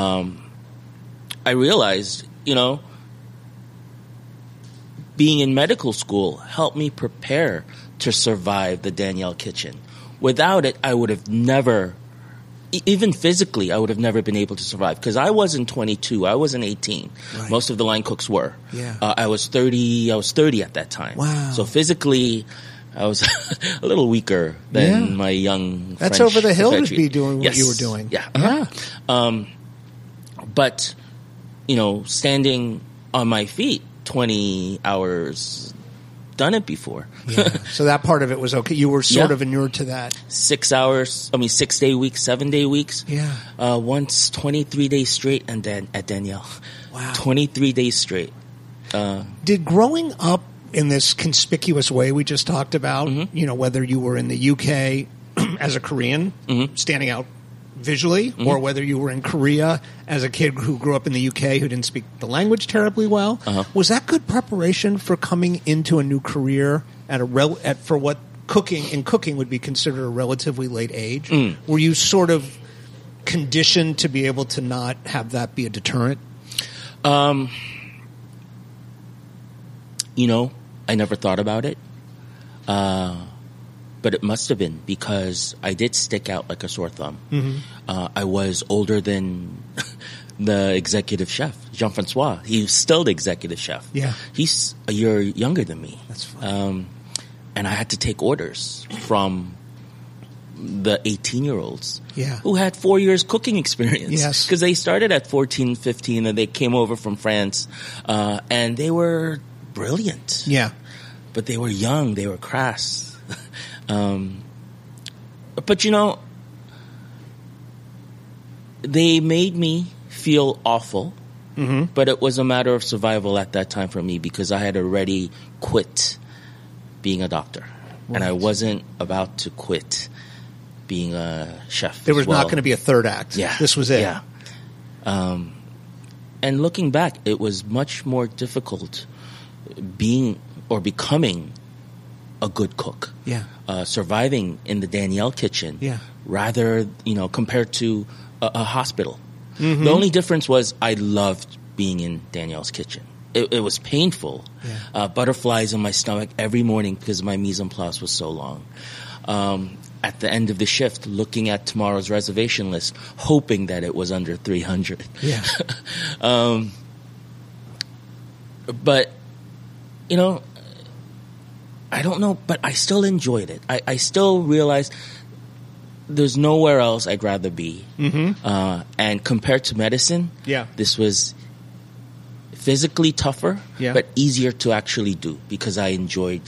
I realized, being in medical school helped me prepare to survive the Danielle kitchen. Without it, I would have never, even physically, I would have never been able to survive. Because I wasn't 22, I wasn't 18. Right. Most of the line cooks were. Yeah. I was 30 at that time. Wow. So physically, I was a little weaker than my young That's French over the hill to compatriot. be doing what you were doing. Yeah. But, standing on my feet 20 hours, done it before. Yeah. So that part of it was okay. You were sort of inured to that. 6 hours, 6-day weeks, 7-day weeks. Yeah. Once 23 days straight and then at Danielle. Wow. 23 days straight. Did growing up in this conspicuous way we just talked about, whether you were in the UK as a Korean, standing out visually, or whether you were in Korea as a kid who grew up in the UK who didn't speak the language terribly well, was that good preparation for coming into a new career for what cooking would be considered a relatively late age? Were you sort of conditioned to be able to not have that be a deterrent? I never thought about it. But it must have been because I did stick out like a sore thumb. I was older than the executive chef, Jean-Francois. He's still the executive chef. Yeah. He's a year younger than me. That's funny. And I had to take orders from the 18-year-olds who had 4 years cooking experience. Yes. Because they started at 14, 15, and they came over from France, and they were brilliant. Yeah. But they were young. They were crass. But they made me feel awful, but it was a matter of survival at that time for me because I had already quit being a doctor. Right. And I wasn't about to quit being a chef. There was not going to be a third act. Yeah. This was it. Yeah. And looking back, it was much more difficult becoming a good cook. Yeah. Surviving in the Danielle kitchen. Yeah. Rather, compared to a hospital. The only difference was I loved being in Danielle's kitchen. It was painful. Yeah. Butterflies in my stomach every morning because my mise en place was so long. At the end of the shift, looking at tomorrow's reservation list, hoping that it was under 300. Yeah. But, I don't know, but I still enjoyed it. I still realized there's nowhere else I'd rather be. And compared to medicine, this was physically tougher, but easier to actually do because I enjoyed,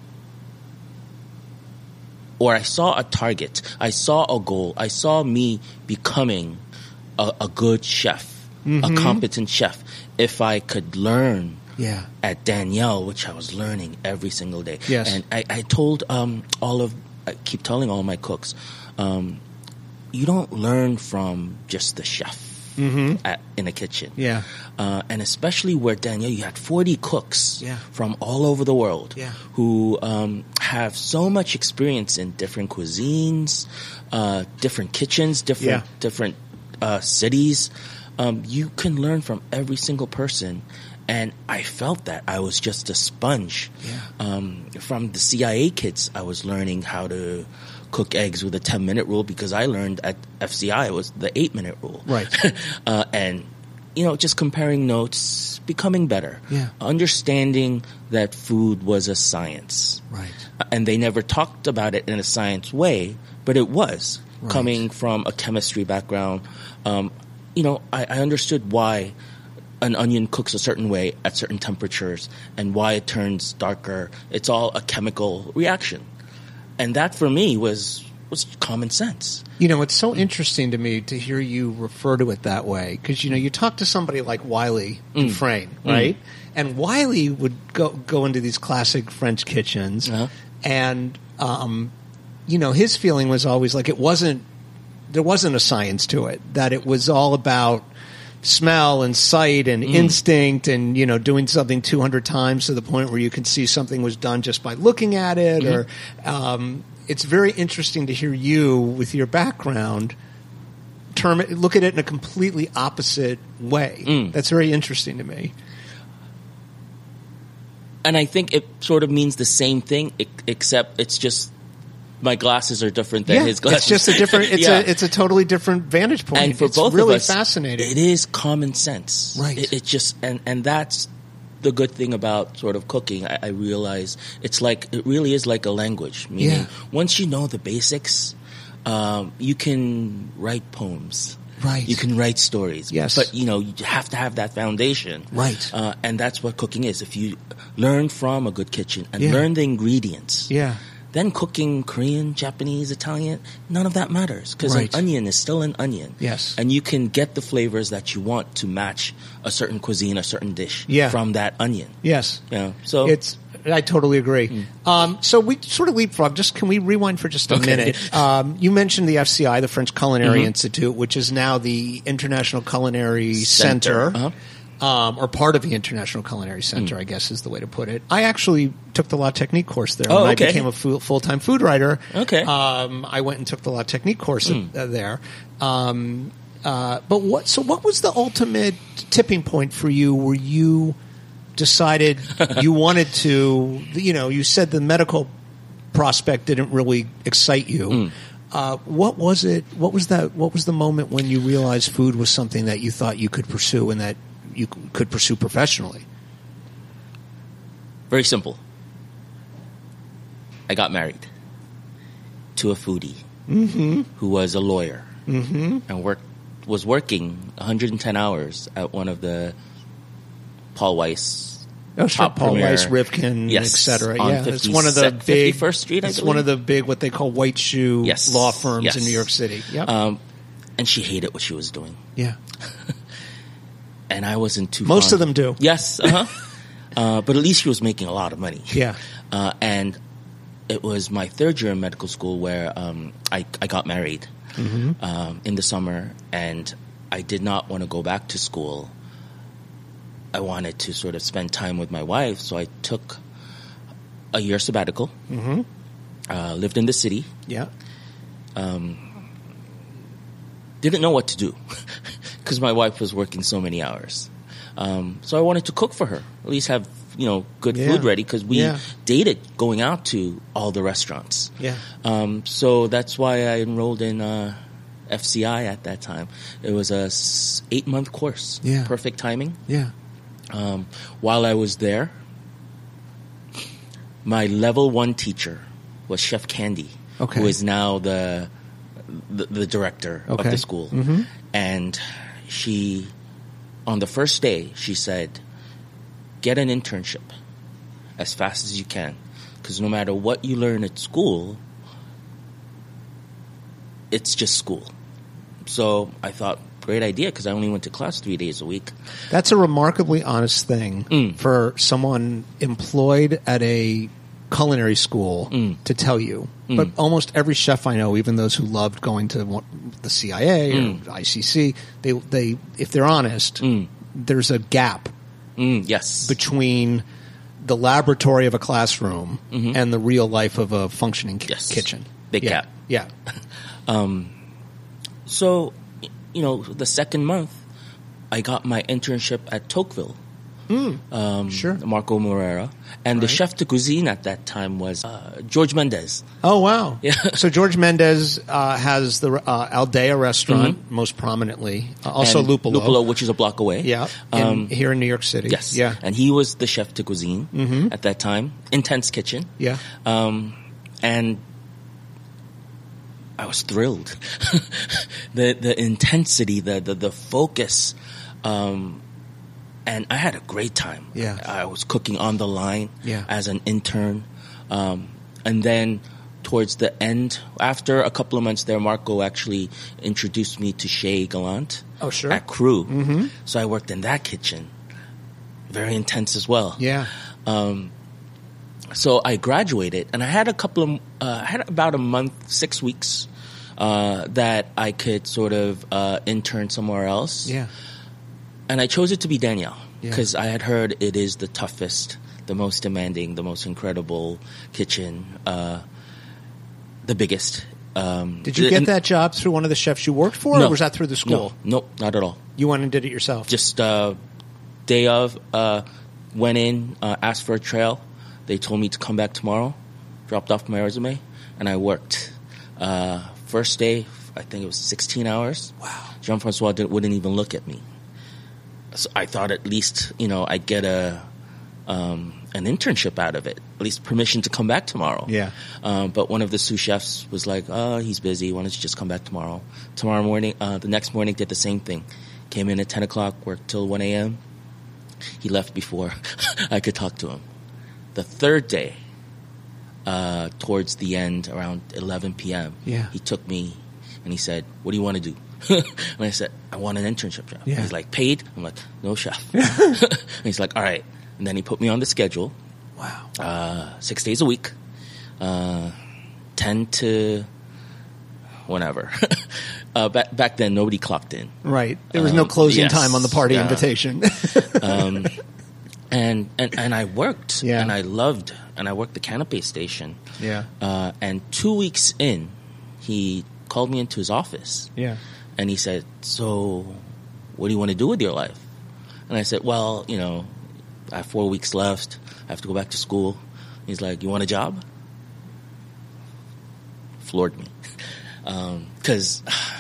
or I saw a target, I saw a goal, I saw me becoming a good chef, a competent chef, if I could learn at Danielle, which I was learning every single day. Yes. And I told I keep telling all my cooks, you don't learn from just the chef in a kitchen. Yeah. And especially where Danielle, you had 40 cooks from all over the world who have so much experience in different cuisines, different kitchens, different cities. You can learn from every single person. And I felt that I was just a sponge. From the CIA kids, I was learning how to cook eggs with a 10-minute rule because I learned at FCI it was the 8-minute rule. Right. And, just comparing notes, becoming better. Yeah. Understanding that food was a science. Right. And they never talked about it in a science way, but it was. Right. Coming from a chemistry background, I understood why an onion cooks a certain way at certain temperatures and why it turns darker. It's all a chemical reaction. And that for me was common sense. It's so interesting to me to hear you refer to it that way because, you talk to somebody like Wiley Dufresne, right? And Wiley would go into these classic French kitchens and, his feeling was always like there wasn't a science to it, that it was all about smell and sight and instinct and, doing something 200 times to the point where you can see something was done just by looking at it or, it's very interesting to hear you with your background look at it in a completely opposite way. That's very interesting to me. And I think it sort of means the same thing, except it's just my glasses are different than his glasses. It's just a different. It's a totally different vantage point. And for it's both really of us, fascinating. It is common sense, right? It just and that's the good thing about sort of cooking. I realize it really is like a language. Meaning, once you know the basics, you can write poems. Right. You can write stories. Yes. But, you have to have that foundation. Right. And that's what cooking is. If you learn from a good kitchen and Yeah. learn the ingredients. Yeah. Then cooking Korean, Japanese, Italian, none of that matters because Right. an onion is still an onion. Yes. And you can get the flavors that you want to match a certain cuisine, a certain dish Yeah. from that onion. Yes. Yeah. So I totally agree. So we sort of leapfrog. Can we rewind for just a minute? You mentioned the FCI, the French Culinary Institute, which is now the International Culinary Center. Or part of the International Culinary Center, I guess is the way to put it. I actually took the La Technique course there when I became a full-time food writer. Okay. I went and took the La Technique course there. But what was the ultimate tipping point for you where you decided you wanted to, you said the medical prospect didn't really excite you. What was it? What was the moment when you realized food was something that you thought you could pursue and that you could pursue professionally? Very simple. I got married to a foodie who was a lawyer and was working 110 hours at one of the Paul Weiss. Oh, sure. top Paul premier- Weiss, Rivkin, Yes, etc. on Yeah, it's one of the 50 big 51st Street, I It's believe. one of the big what they call white shoe Yes. law firms Yes. in New York City. Yep. And she hated what she was doing. Yeah. And I wasn't too Most fond. of them do. Yes. But at least she was making a lot of money. Yeah. And it was my third year in medical school where I got married in the summer, and I did not want to go back to school. I wanted to sort of spend time with my wife, so I took a year sabbatical, lived in the city, Yeah. didn't know what to do because my wife was working so many hours. So I wanted to cook for her, at least have, good Yeah. food ready because we Yeah. dated going out to all the restaurants. Yeah. So that's why I enrolled in FCI at that time. It was a 8-month course. Yeah. Perfect timing. Yeah. While I was there, my level 1 teacher was Chef Candy, Okay. who is now the director of Okay. the school. And she, on the first day, she said, get an internship as fast as you can, because no matter what you learn at school, it's just school. So I thought, great idea, because I only went to class 3 days a week. That's a remarkably honest thing for someone employed at a culinary school to tell you. But almost every chef I know, even those who loved going to the CIA or ICC, they if they're honest, there's a gap Yes. between the laboratory of a classroom and the real life of a functioning Yes. kitchen. Big yeah. gap. Yeah. So, the second month, I got my internship at Tocqueville. Sure. Marco Morera. And the chef de cuisine at that time was George Mendez. Oh, wow. Yeah. So George Mendez has the Aldea restaurant, most prominently. Also And Lupolo. Lupolo, which is a block away. Yeah. Here in New York City. Yes. Yeah. And he was the chef de cuisine at that time. Intense kitchen. Yeah. And I was thrilled. The intensity, the focus, and I had a great time. Yeah. I was cooking on the line Yeah. as an intern. And then towards the end, after a couple of months there, Marco actually introduced me to Chez Gallant. Oh, sure. At Crew. So I worked in that kitchen. Very intense as well. Yeah. So I graduated, and I had I had about a month, 6 weeks, that I could sort of intern somewhere else. Yeah. And I chose it to be Daniel Yeah. because I had heard it is the toughest, the most demanding, the most incredible kitchen, the biggest. Did you get that job through one of the chefs you worked for, No. or was that through the school? No, not at all. You went and did it yourself? Just day of, went in, asked for a trial. They told me to come back tomorrow, dropped off my resume, and I worked. First day, I think it was 16 hours. Wow. Jean-Francois wouldn't even look at me. So I thought at least, I'd get a an internship out of it, at least permission to come back tomorrow. Yeah. But one of the sous chefs was like, he's busy. Why don't you just come back tomorrow? Tomorrow morning, the next morning did the same thing. Came in at 10 o'clock, worked till 1 a.m. He left before I could talk to him. The third day, towards the end, around 11 p.m., he took me and he said, what do you want to do? And I said, I want an internship job. Yeah. He's like, paid? I'm like, no, chef. And he's like, all right. And then he put me on the schedule. Wow. 6 days a week. 10 to whenever. Back then, nobody clocked in. Right. There was no closing time on the party yeah. invitation. And I worked. Yeah. And I loved. And I worked the canapé station. Yeah. And 2 weeks in, he called me into his office. Yeah. And he said, so what do you want to do with your life? And I said, well, you know, I have 4 weeks left. I have to go back to school. He's like, you want a job? Floored me. Because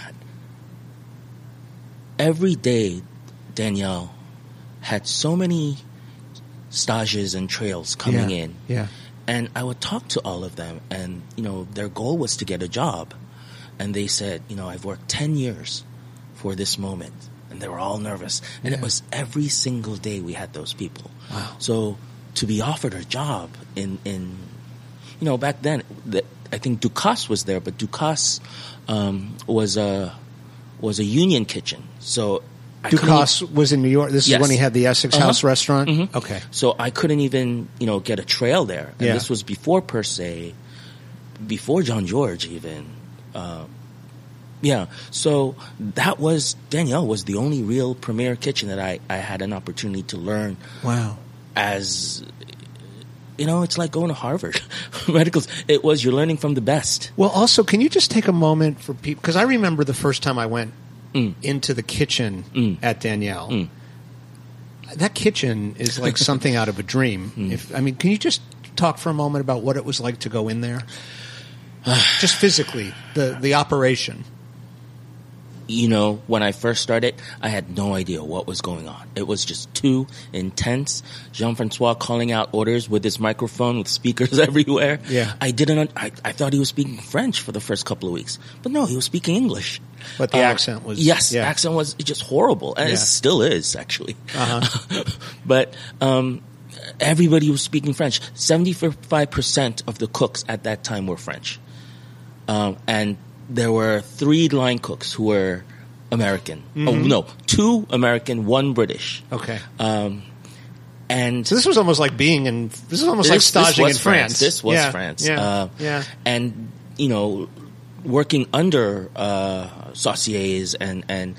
every day Danielle had so many stages and trails coming in. Yeah. And I would talk to all of them, and, you know, their goal was to get a job. And they said, you know, I've worked 10 years for this moment. And they were all nervous. And it was every single day we had those people. Wow. So to be offered a job in you know, back then, I think Ducasse was there, but Ducasse was a union kitchen. So Ducasse was in New York. This is when he had the Essex House restaurant? Mm-hmm. Okay. So I couldn't even, you know, get a trail there. And Yeah. this was before Per Se, before John George even. So that was, Danielle was the only real premier kitchen that I had an opportunity to learn. Wow. As, you know, it's like going to Harvard. Medicals, you're learning from the best. Well, also, can you just take a moment for people, because I remember the first time I went into the kitchen at Danielle. That kitchen is like something out of a dream. Can you just talk for a moment about what it was like to go in there? Just physically, the operation. You know, when I first started, I had no idea what was going on. It was just too intense. Jean-Francois calling out orders with his microphone with speakers everywhere. Yeah. I thought he was speaking French for the first couple of weeks. But no, he was speaking English. But the accent was... Yes, the accent was just horrible. And it still is, actually. But everybody was speaking French. 75% of the cooks at that time were French. And there were 3 line cooks who were American. Mm-hmm. Oh, no, 2 American, 1 British. Okay. And so this was almost like like staging in France. This was France. And, you know, working under Sauciers and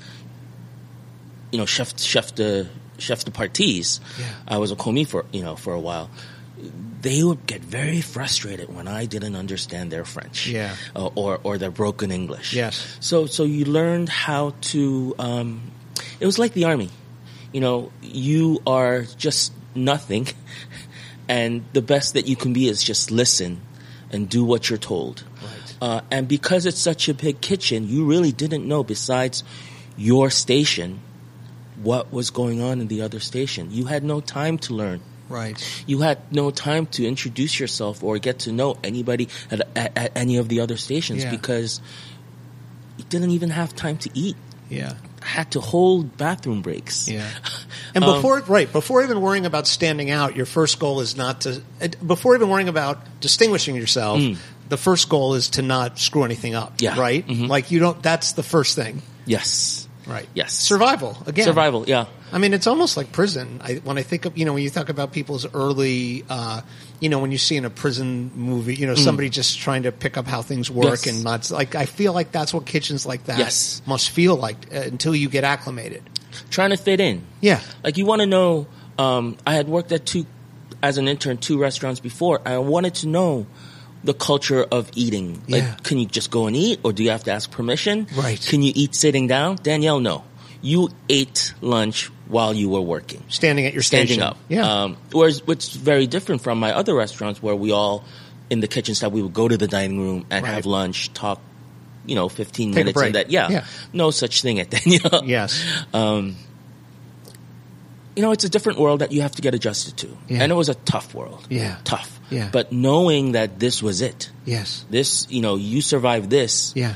you know, chef de parties. I was a commis for a while. They would get very frustrated when I didn't understand their French, or their broken English. Yes. So you learned how to. It was like the army, you know. You are just nothing, and the best that you can be is just listen and do what you're told. Right. And because it's such a big kitchen, you really didn't know, besides your station, what was going on in the other station. You had no time to learn. Right. You had no time to introduce yourself or get to know anybody at any of the other stations because you didn't even have time to eat. Yeah. Had to hold bathroom breaks. Yeah. And before even worrying about standing out, your first goal is not to, before even worrying about distinguishing yourself, the first goal is to not screw anything up. Yeah. Right? Mm-hmm. Like that's the first thing. Yes. Right. Yes. Survival, again. Survival, yeah. I mean, it's almost like prison. When I think of, when you talk about people's early, when you see in a prison movie, somebody just trying to pick up how things work and not, like, I feel like that's what kitchens like that must feel like until you get acclimated. Trying to fit in. Yeah. Like, you want to know, I had worked as an intern, 2 restaurants before. I wanted to know the culture of eating. Like, can you just go and eat, or do you have to ask permission? Right. Can you eat sitting down? Danielle, no. You ate lunch while you were working. Standing at your station. Standing up. Yeah. Whereas it's very different from my other restaurants where we all, in the kitchen staff, we would go to the dining room and have lunch, talk, 15 Take minutes. a break. And that. Yeah. No such thing at Danielle. Yes. it's a different world that you have to get adjusted to. Yeah. And it was a tough world. Yeah. Tough. Yeah. But knowing that this was it. Yes. This, you survive this. Yeah.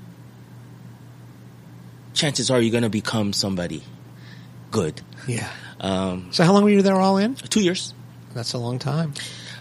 Chances are you're going to become somebody good. Yeah. So how long were you there all in? 2 years. That's a long time.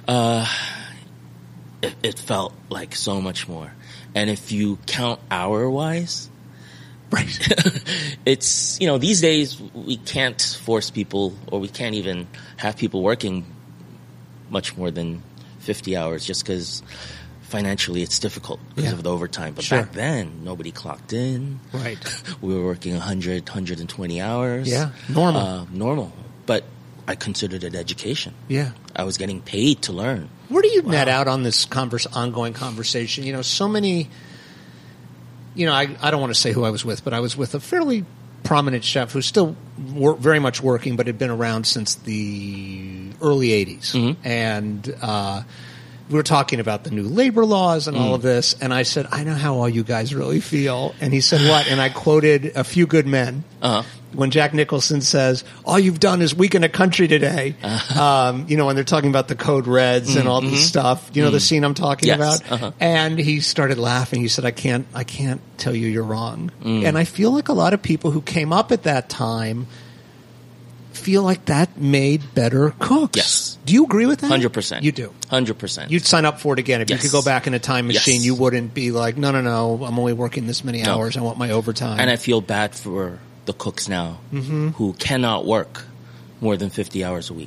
It felt like so much more. And if you count hour-wise, right. It's, these days we can't force people, or we can't even have people working much more than 50 hours just because financially it's difficult because of the overtime. But back then, nobody clocked in. Right. We were working 100, 120 hours. Yeah, normal. Normal. But I considered it education. Yeah. I was getting paid to learn. Where do you net out on this ongoing conversation? So many, I don't want to say who I was with, but I was with a fairly prominent chef who's still very much working, but had been around since the early 80s. Mm-hmm. And we were talking about the new labor laws and all of this, and I said, I know how all you guys really feel. And he said, what? And I quoted A Few Good Men. Uh-huh. When Jack Nicholson says, all you've done is weaken a country today, when they're talking about the code reds and all this stuff, the scene I'm talking about? Uh-huh. And he started laughing. He said, I can't tell you you're wrong. And I feel like a lot of people who came up at that time feel like that made better cooks. Yes. Do you agree with that? 100%. You do? 100%. You'd sign up for it again. If you Yes. could go back in a time machine, Yes. you wouldn't be like, no, I'm only working this many hours. I want my overtime. And I feel bad for the cooks now who cannot work more than 50 hours a week.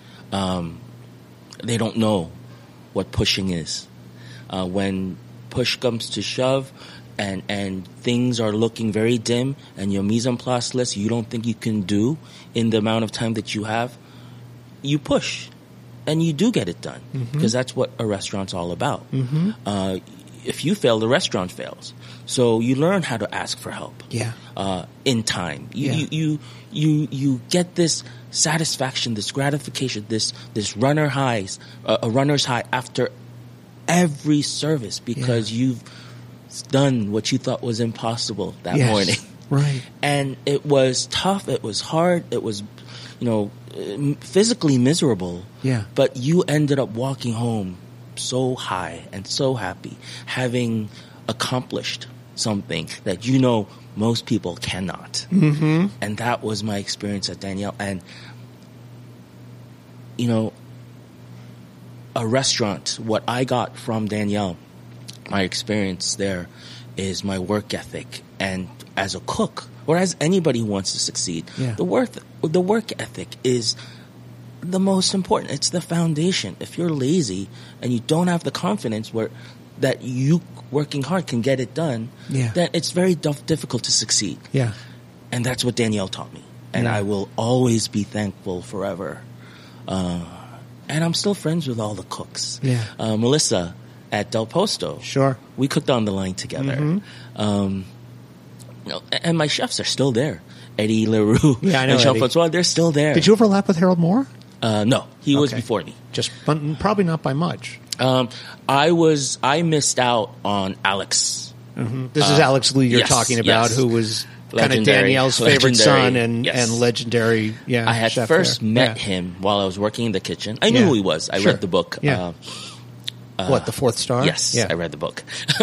They don't know what pushing is. When push comes to shove and things are looking very dim and your mise en place list you don't think you can do in the amount of time that you have, you push. And you do get it done because that's what a restaurant's all about. If you fail, the restaurant fails. So you learn how to ask for help. Yeah. In time, you get this satisfaction, this gratification, this runner's high after every service because you've done what you thought was impossible that morning. Right. And it was tough. It was hard. It was, physically miserable. Yeah. But you ended up walking home so high and so happy, having accomplished something that most people cannot. And that was my experience at Daniel. And, a restaurant, what I got from Daniel, my experience there is my work ethic. And as a cook, or as anybody who wants to succeed, the work ethic is the most important. It's the foundation. If you're lazy and you don't have the confidence that you working hard can get it done, then it's very difficult to succeed. Yeah. And that's what Danielle taught me. And I will always be thankful forever. And I'm still friends with all the cooks. Yeah. Melissa at Del Posto. Sure. We cooked on the line together. And my chefs are still there. Eddie LaRue and Jean-Francois, they're still there. Did you overlap with Harold Moore? No, he was before me. Probably not by much. I missed out on Alex. This is Alex Lee you're talking about, who was kind of Danielle's favorite son and legendary. Yeah, I had chef first there. met him while I was working in the kitchen. I knew who he was. I read the book. Yeah. What, The Fourth Star? Yes, I read the book.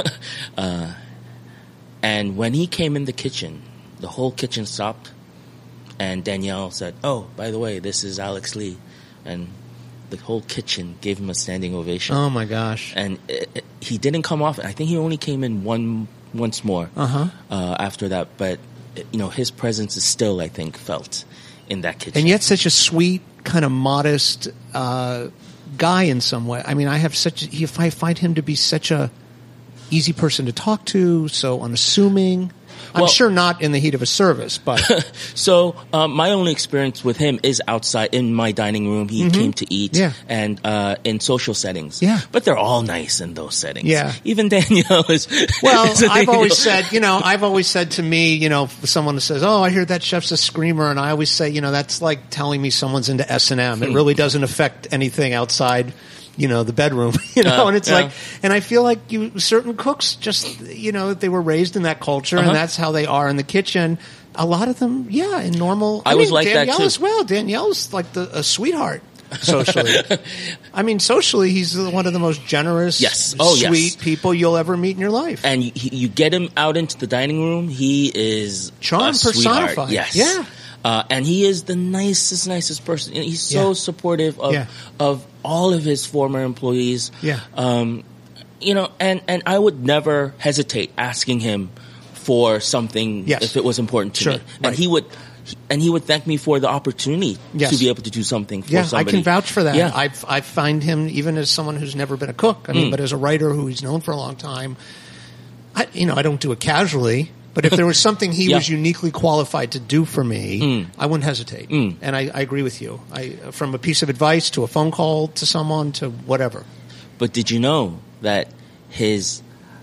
And when he came in the kitchen, the whole kitchen stopped, and Danielle said, "Oh, by the way, this is Alex Lee," and the whole kitchen gave him a standing ovation. Oh my gosh! And he didn't come off. I think he only came in once more after that. But his presence is still, I think, felt in that kitchen. And yet, such a sweet, kind of modest guy in some way. I mean, I find him to be such a easy person to talk to, so unassuming. I'm sure not in the heat of a service, but... So, my only experience with him is outside in my dining room. He came to eat and in social settings. Yeah. But they're all nice in those settings. Yeah. Even Danielle is... Well, I've always said to me, someone says, "Oh, I hear that chef's a screamer," and I always say, that's like telling me someone's into S&M. It really doesn't affect anything outside... the bedroom, and it's like, and I feel like certain cooks just, they were raised in that culture and that's how they are in the kitchen. A lot of them, yeah, in normal. I was like that, Danielle too. as well. Danielle's like a sweetheart socially. I mean, socially, he's one of the most generous, sweet people you'll ever meet in your life. And you get him out into the dining room, he is charm a sweetheart. personified. Yes. Yeah. And he is the nicest person. He's so supportive of all of his former employees. Yeah. You know, and I would never hesitate asking him for something if it was important to me. And he would thank me for the opportunity to be able to do something for somebody. I can vouch for that. Yeah. I find him, even as someone who's never been a cook, I mean, but as a writer who he's known for a long time, I don't do it casually, but if there was something he was uniquely qualified to do for me, I wouldn't hesitate. And I agree with you. From a piece of advice to a phone call to someone to whatever. But did you know that his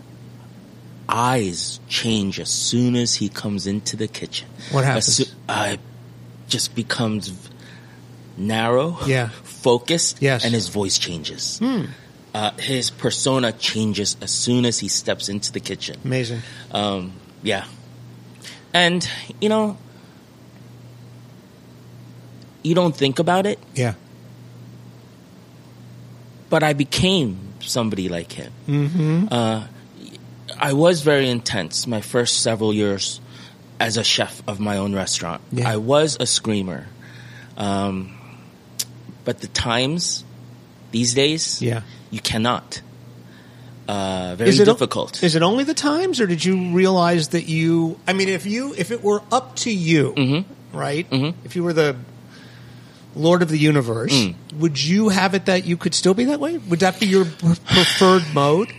eyes change as soon as he comes into the kitchen? What happens? Just becomes narrow, focused, and his voice changes. His persona changes as soon as he steps into the kitchen. Amazing. Yeah. And, you know, you don't think about it. Yeah. But I became somebody like him. Mm-hmm. I was very intense my first several years as a chef of my own restaurant. Yeah. I was a screamer. But the times these days, you cannot. Very difficult. Is it only the times, or did you realize that if it were up to you, right? If you were the Lord of the universe, would you have it that you could still be that way? Would that be your preferred mode?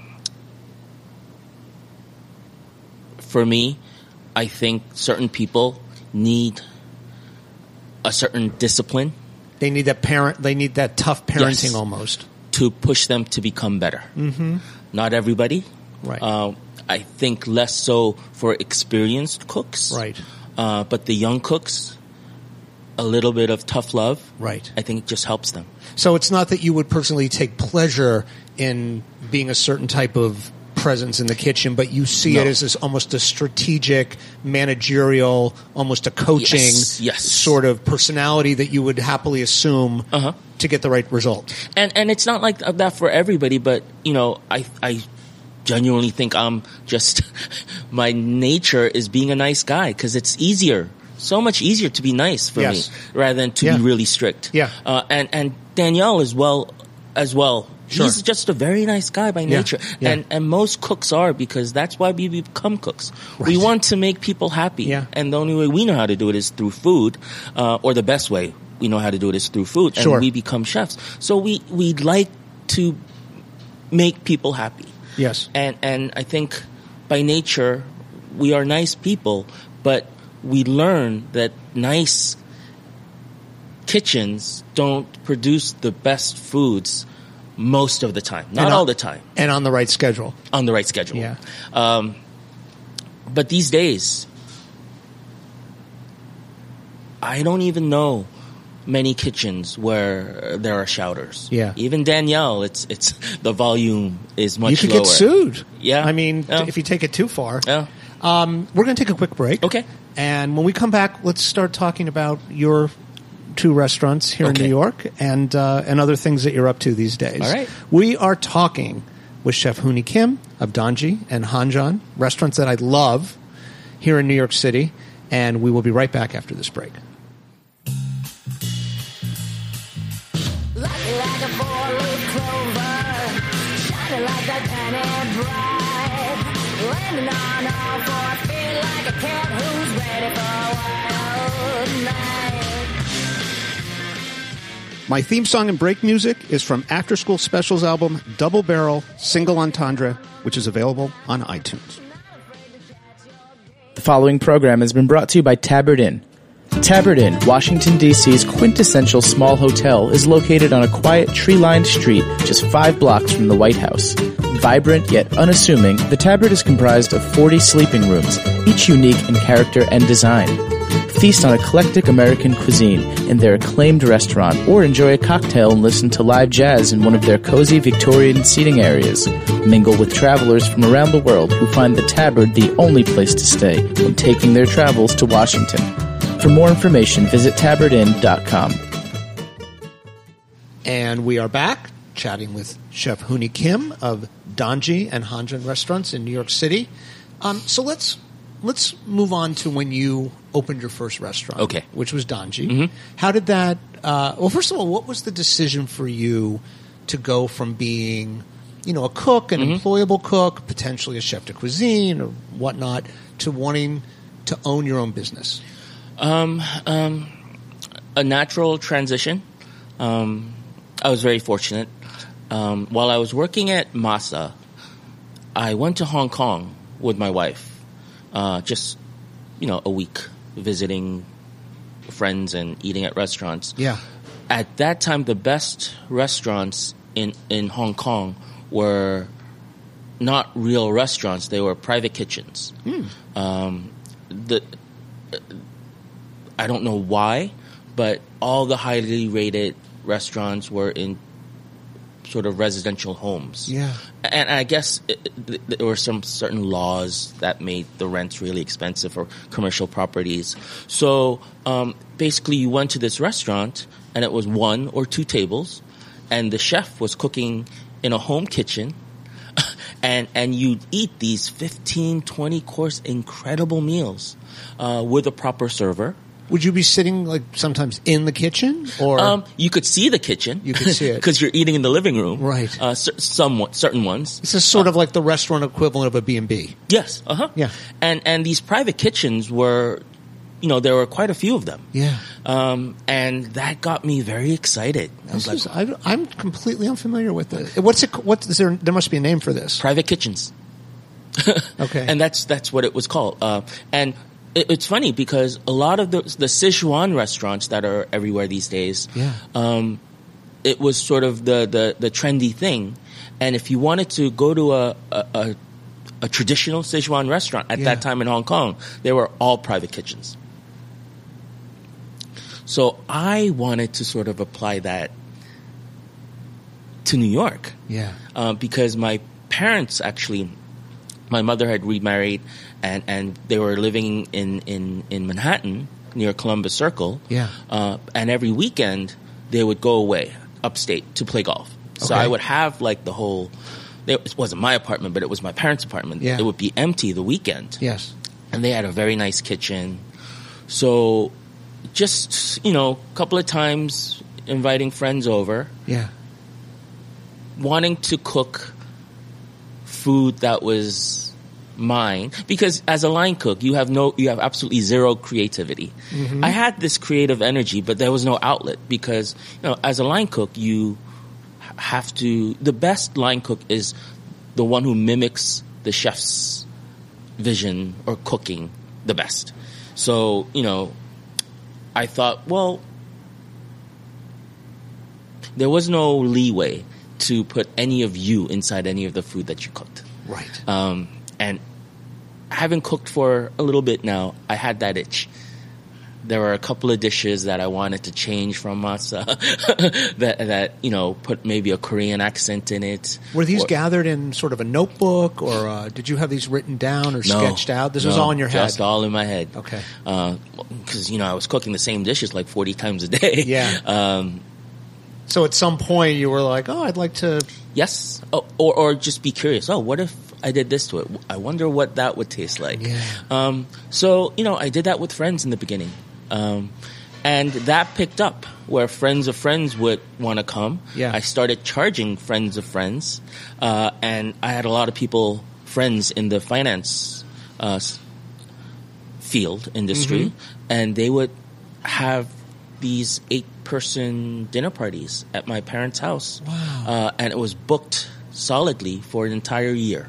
For me, I think certain people need a certain discipline. They need that tough parenting almost. To push them to become better. Mm-hmm. Not everybody. Right. I think less so for experienced cooks. Right. But the young cooks, a little bit of tough love. Right. I think it just helps them. So it's not that you would personally take pleasure in being a certain type of presence in the kitchen, but you see it as almost a strategic, managerial, almost a coaching sort of personality that you would happily assume to get the right result. And it's not like that for everybody, but you know, I genuinely think I'm just my nature is being a nice guy because it's easier. So much easier to be nice for me rather than to be really strict. Yeah. And Danielle as well. Sure. He's just a very nice guy by nature. Yeah. And most cooks are, because that's why we become cooks. Right. We want to make people happy. Yeah. And the only way we know how to do it is through food, or the best way we know how to do it is through food. And we become chefs. So we like to make people happy. Yes. And I think by nature we are nice people, but we learn that nice kitchens don't produce the best foods most of the time. Not all the time. And on the right schedule. On the right schedule. Yeah. But these days, I don't even know many kitchens where there are shouters. Yeah. Even Danielle, it's the volume is much lower. You could get sued. Yeah. I mean, if you take it too far. Yeah. We're going to take a quick break. Okay. And when we come back, let's start talking about your 2 restaurants here in New York and other things that you're up to these days. All right. We are talking with Chef Hooni Kim of Donji and Hanjan, restaurants that I love here in New York City, and we will be right back after this break. Like a 4-leaf clover, shining like a penny bright, landing on all 4 feet like a cat who's ready for a wild night. My theme song and break music is from After School Specials album Double Barrel Single Entendre, which is available on iTunes. The following program has been brought to you by Tabard Inn. Tabard Inn, Washington, D.C.'s quintessential small hotel, is located on a quiet, tree-lined street just 5 blocks from the White House. Vibrant yet unassuming, the Tabard is comprised of 40 sleeping rooms, each unique in character and design. Feast on eclectic American cuisine in their acclaimed restaurant, or enjoy a cocktail and listen to live jazz in one of their cozy Victorian seating areas. Mingle with travelers from around the world who find the Tabard the only place to stay when taking their travels to Washington. For more information, visit tabardin.com. And we are back chatting with Chef Hooni Kim of Danji and Hanjin restaurants in New York City. So let's move on to when you opened your first restaurant, okay, which was Danji. How did that? Well, first of all, what was the decision for you to go from being, a cook, an employable cook, potentially a chef de cuisine or whatnot, to wanting to own your own business? A natural transition. I was very fortunate. While I was working at Masa, I went to Hong Kong with my wife. Just, a week visiting friends and eating at restaurants. Yeah. At that time, the best restaurants in Hong Kong were not real restaurants. They were private kitchens. I don't know why, but all the highly rated restaurants were in sort of residential homes. Yeah. And I guess there were some certain laws that made the rents really expensive for commercial properties. So basically you went to this restaurant and it was 1 or 2 tables and the chef was cooking in a home kitchen and you'd eat these 15, 20 course incredible meals with a proper server. Would you be sitting like sometimes in the kitchen, or you could see the kitchen? You could see it because you're eating in the living room, right? Somewhat certain ones. This is sort of like the restaurant equivalent of a B&B. Yes, yeah. And these private kitchens were, there were quite a few of them. Yeah. And that got me very excited. I'm completely unfamiliar with this. What is there? There must be a name for this. Private kitchens. Okay. And that's what it was called. And it's funny because a lot of the Sichuan restaurants that are everywhere these days, it was sort of the trendy thing. And if you wanted to go to a traditional Sichuan restaurant at that time in Hong Kong, they were all private kitchens. So I wanted to sort of apply that to New York. Yeah. Because my parents actually, my mother had remarried and they were living in Manhattan near Columbus Circle. Yeah. And every weekend they would go away upstate to play golf. So I would have like the whole, it wasn't my apartment, but it was my parents' apartment. Yeah. It would be empty the weekend. Yes. And they had a very nice kitchen. So just, a couple of times inviting friends over. Yeah. Wanting to cook food that was mine, because as a line cook, you have absolutely zero creativity. Mm-hmm. I had this creative energy, but there was no outlet because, as a line cook, you have to, the best line cook is the one who mimics the chef's vision or cooking the best. So, I thought, well, there was no leeway to put any of you inside any of the food that you cooked. Right. And having cooked for a little bit now, I had that itch. There were a couple of dishes that I wanted to change from masa that put maybe a Korean accent in it. Were these gathered in sort of a notebook, or did you have these written down or sketched out? This was all in your head? Just all in my head. Okay. Because, I was cooking the same dishes like 40 times a day. Yeah. So at some point you were like, oh, I'd like to... Yes. Oh, or just be curious. Oh, what if I did this to it? I wonder what that would taste like. Yeah. So, I did that with friends in the beginning. And that picked up where friends of friends would want to come. Yeah. I started charging friends of friends. And I had a lot of friends in the finance field industry. Mm-hmm. And they would have these 8-person dinner parties at my parents' house. Wow. And it was booked solidly for an entire year.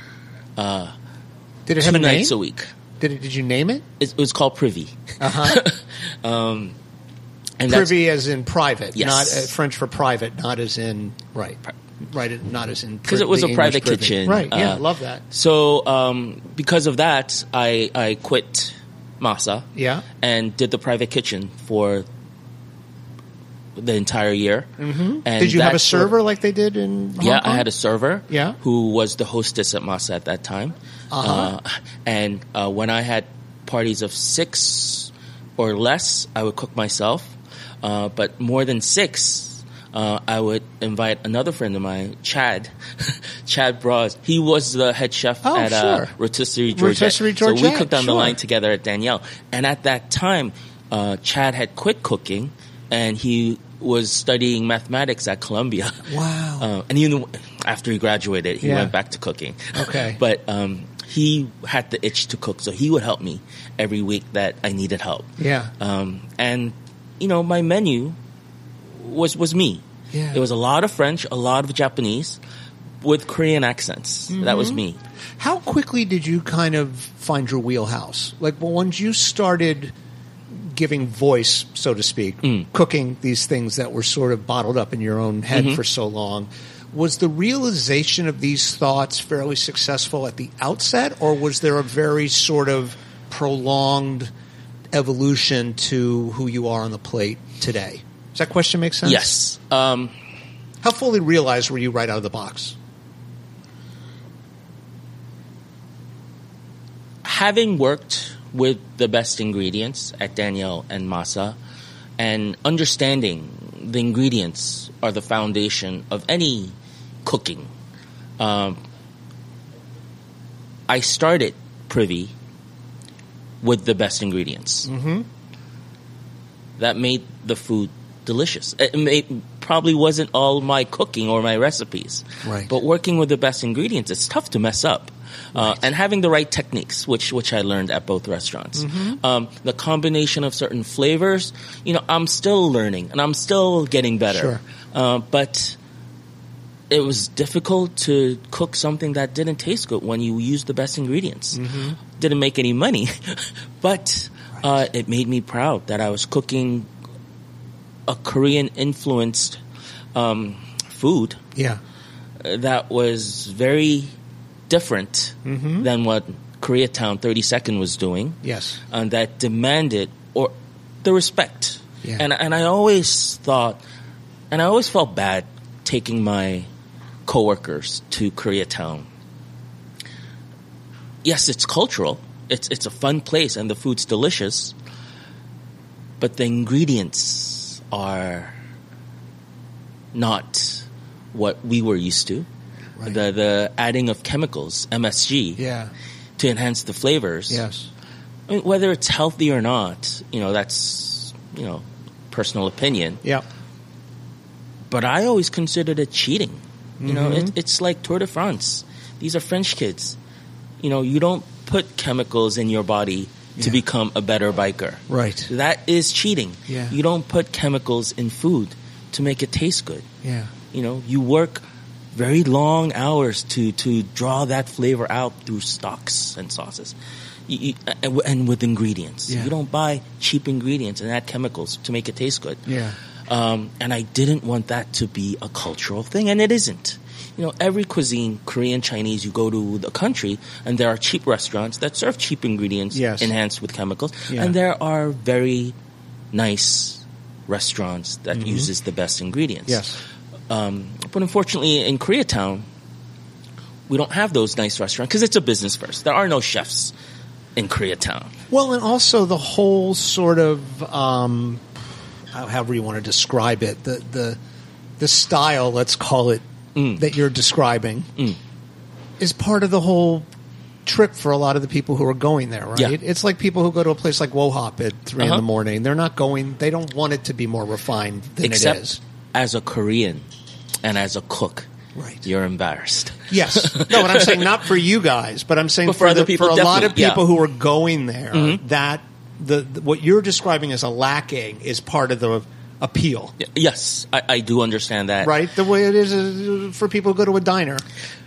Did it have a name? 2 nights a week. Did you name it? It was called Privy. Uh-huh. And Privy as in private, yes. Not French for private, not as in right, not as in because it was a private kitchen, right? Yeah, love that. So because of that, I quit Masa. Yeah. And did the private kitchen for the entire year. Mm-hmm. And did you have a server like they did in Hong Yeah, Kong? I had a server. Yeah. Who was the hostess at Masa at that time. And when I had parties of 6 or less, I would cook myself. But more than 6, I would invite another friend of mine, Chad. Chad Bras. He was the head chef at Rotisserie Georgette. So we cooked on the line together at Danielle. And at that time, Chad had quit cooking, and he was studying mathematics at Columbia. Wow. And even after he graduated, he went back to cooking. Okay. But he had the itch to cook, so he would help me every week that I needed help. Yeah. And, my menu was me. Yeah. It was a lot of French, a lot of Japanese, with Korean accents. Mm-hmm. That was me. How quickly did you kind of find your wheelhouse? Like, once you started giving voice, so to speak, cooking these things that were sort of bottled up in your own head for so long, was the realization of these thoughts fairly successful at the outset, or was there a very sort of prolonged evolution to who you are on the plate today? Does that question make sense? Yes. How fully realized were you right out of the box? Having worked with the best ingredients at Danielle and Masa, and understanding the ingredients are the foundation of any cooking, I started Privy with the best ingredients. Mm-hmm. That made the food delicious. It probably wasn't all my cooking or my recipes. Right. But working with the best ingredients, it's tough to mess up. Right. And having the right techniques, which I learned at both restaurants. Mm-hmm. The combination of certain flavors, I'm still learning and I'm still getting better. Sure. But it was difficult to cook something that didn't taste good when you used the best ingredients. Mm-hmm. Didn't make any money, but it made me proud that I was cooking a Korean-influenced food. Yeah. That was very different than what Koreatown 32nd was doing. Yes. And that demanded the respect. Yeah. And I always thought, and I always felt bad taking my coworkers to Koreatown. Yes, it's cultural. It's a fun place and the food's delicious. But the ingredients are not what we were used to. Right. The adding of chemicals, MSG, to enhance the flavors. Yes. I mean, whether it's healthy or not, that's, personal opinion. Yeah. But I always considered it cheating. It's like Tour de France. These are French kids. You don't put chemicals in your body to become a better biker. Right. That is cheating. Yeah. You don't put chemicals in food to make it taste good. Yeah. You work very long hours to draw that flavor out through stocks and sauces. And with ingredients. Yeah. You don't buy cheap ingredients and add chemicals to make it taste good. Yeah. And I didn't want that to be a cultural thing, and it isn't. Every cuisine, Korean, Chinese, you go to the country, and there are cheap restaurants that serve cheap ingredients enhanced with chemicals, and there are very nice restaurants that uses the best ingredients. Yes. But unfortunately, in Koreatown, we don't have those nice restaurants because it's a business first. There are no chefs in Koreatown. Well, and also the whole sort of, however you want to describe it, the style, let's call it, that you're describing is part of the whole trip for a lot of the people who are going there, right? Yeah. It's like people who go to a place like Wohop at 3 in the morning. They're not going, they don't want it to be more refined than Except it is. As a Korean and as a cook, right, you're embarrassed. Yes. No, but I'm saying not for you guys, but I'm saying for other people, for a lot of people yeah. who are going there, that the what you're describing as a lacking is part of the appeal. Yes, I do understand that. Right? The way it is for people who go to a diner.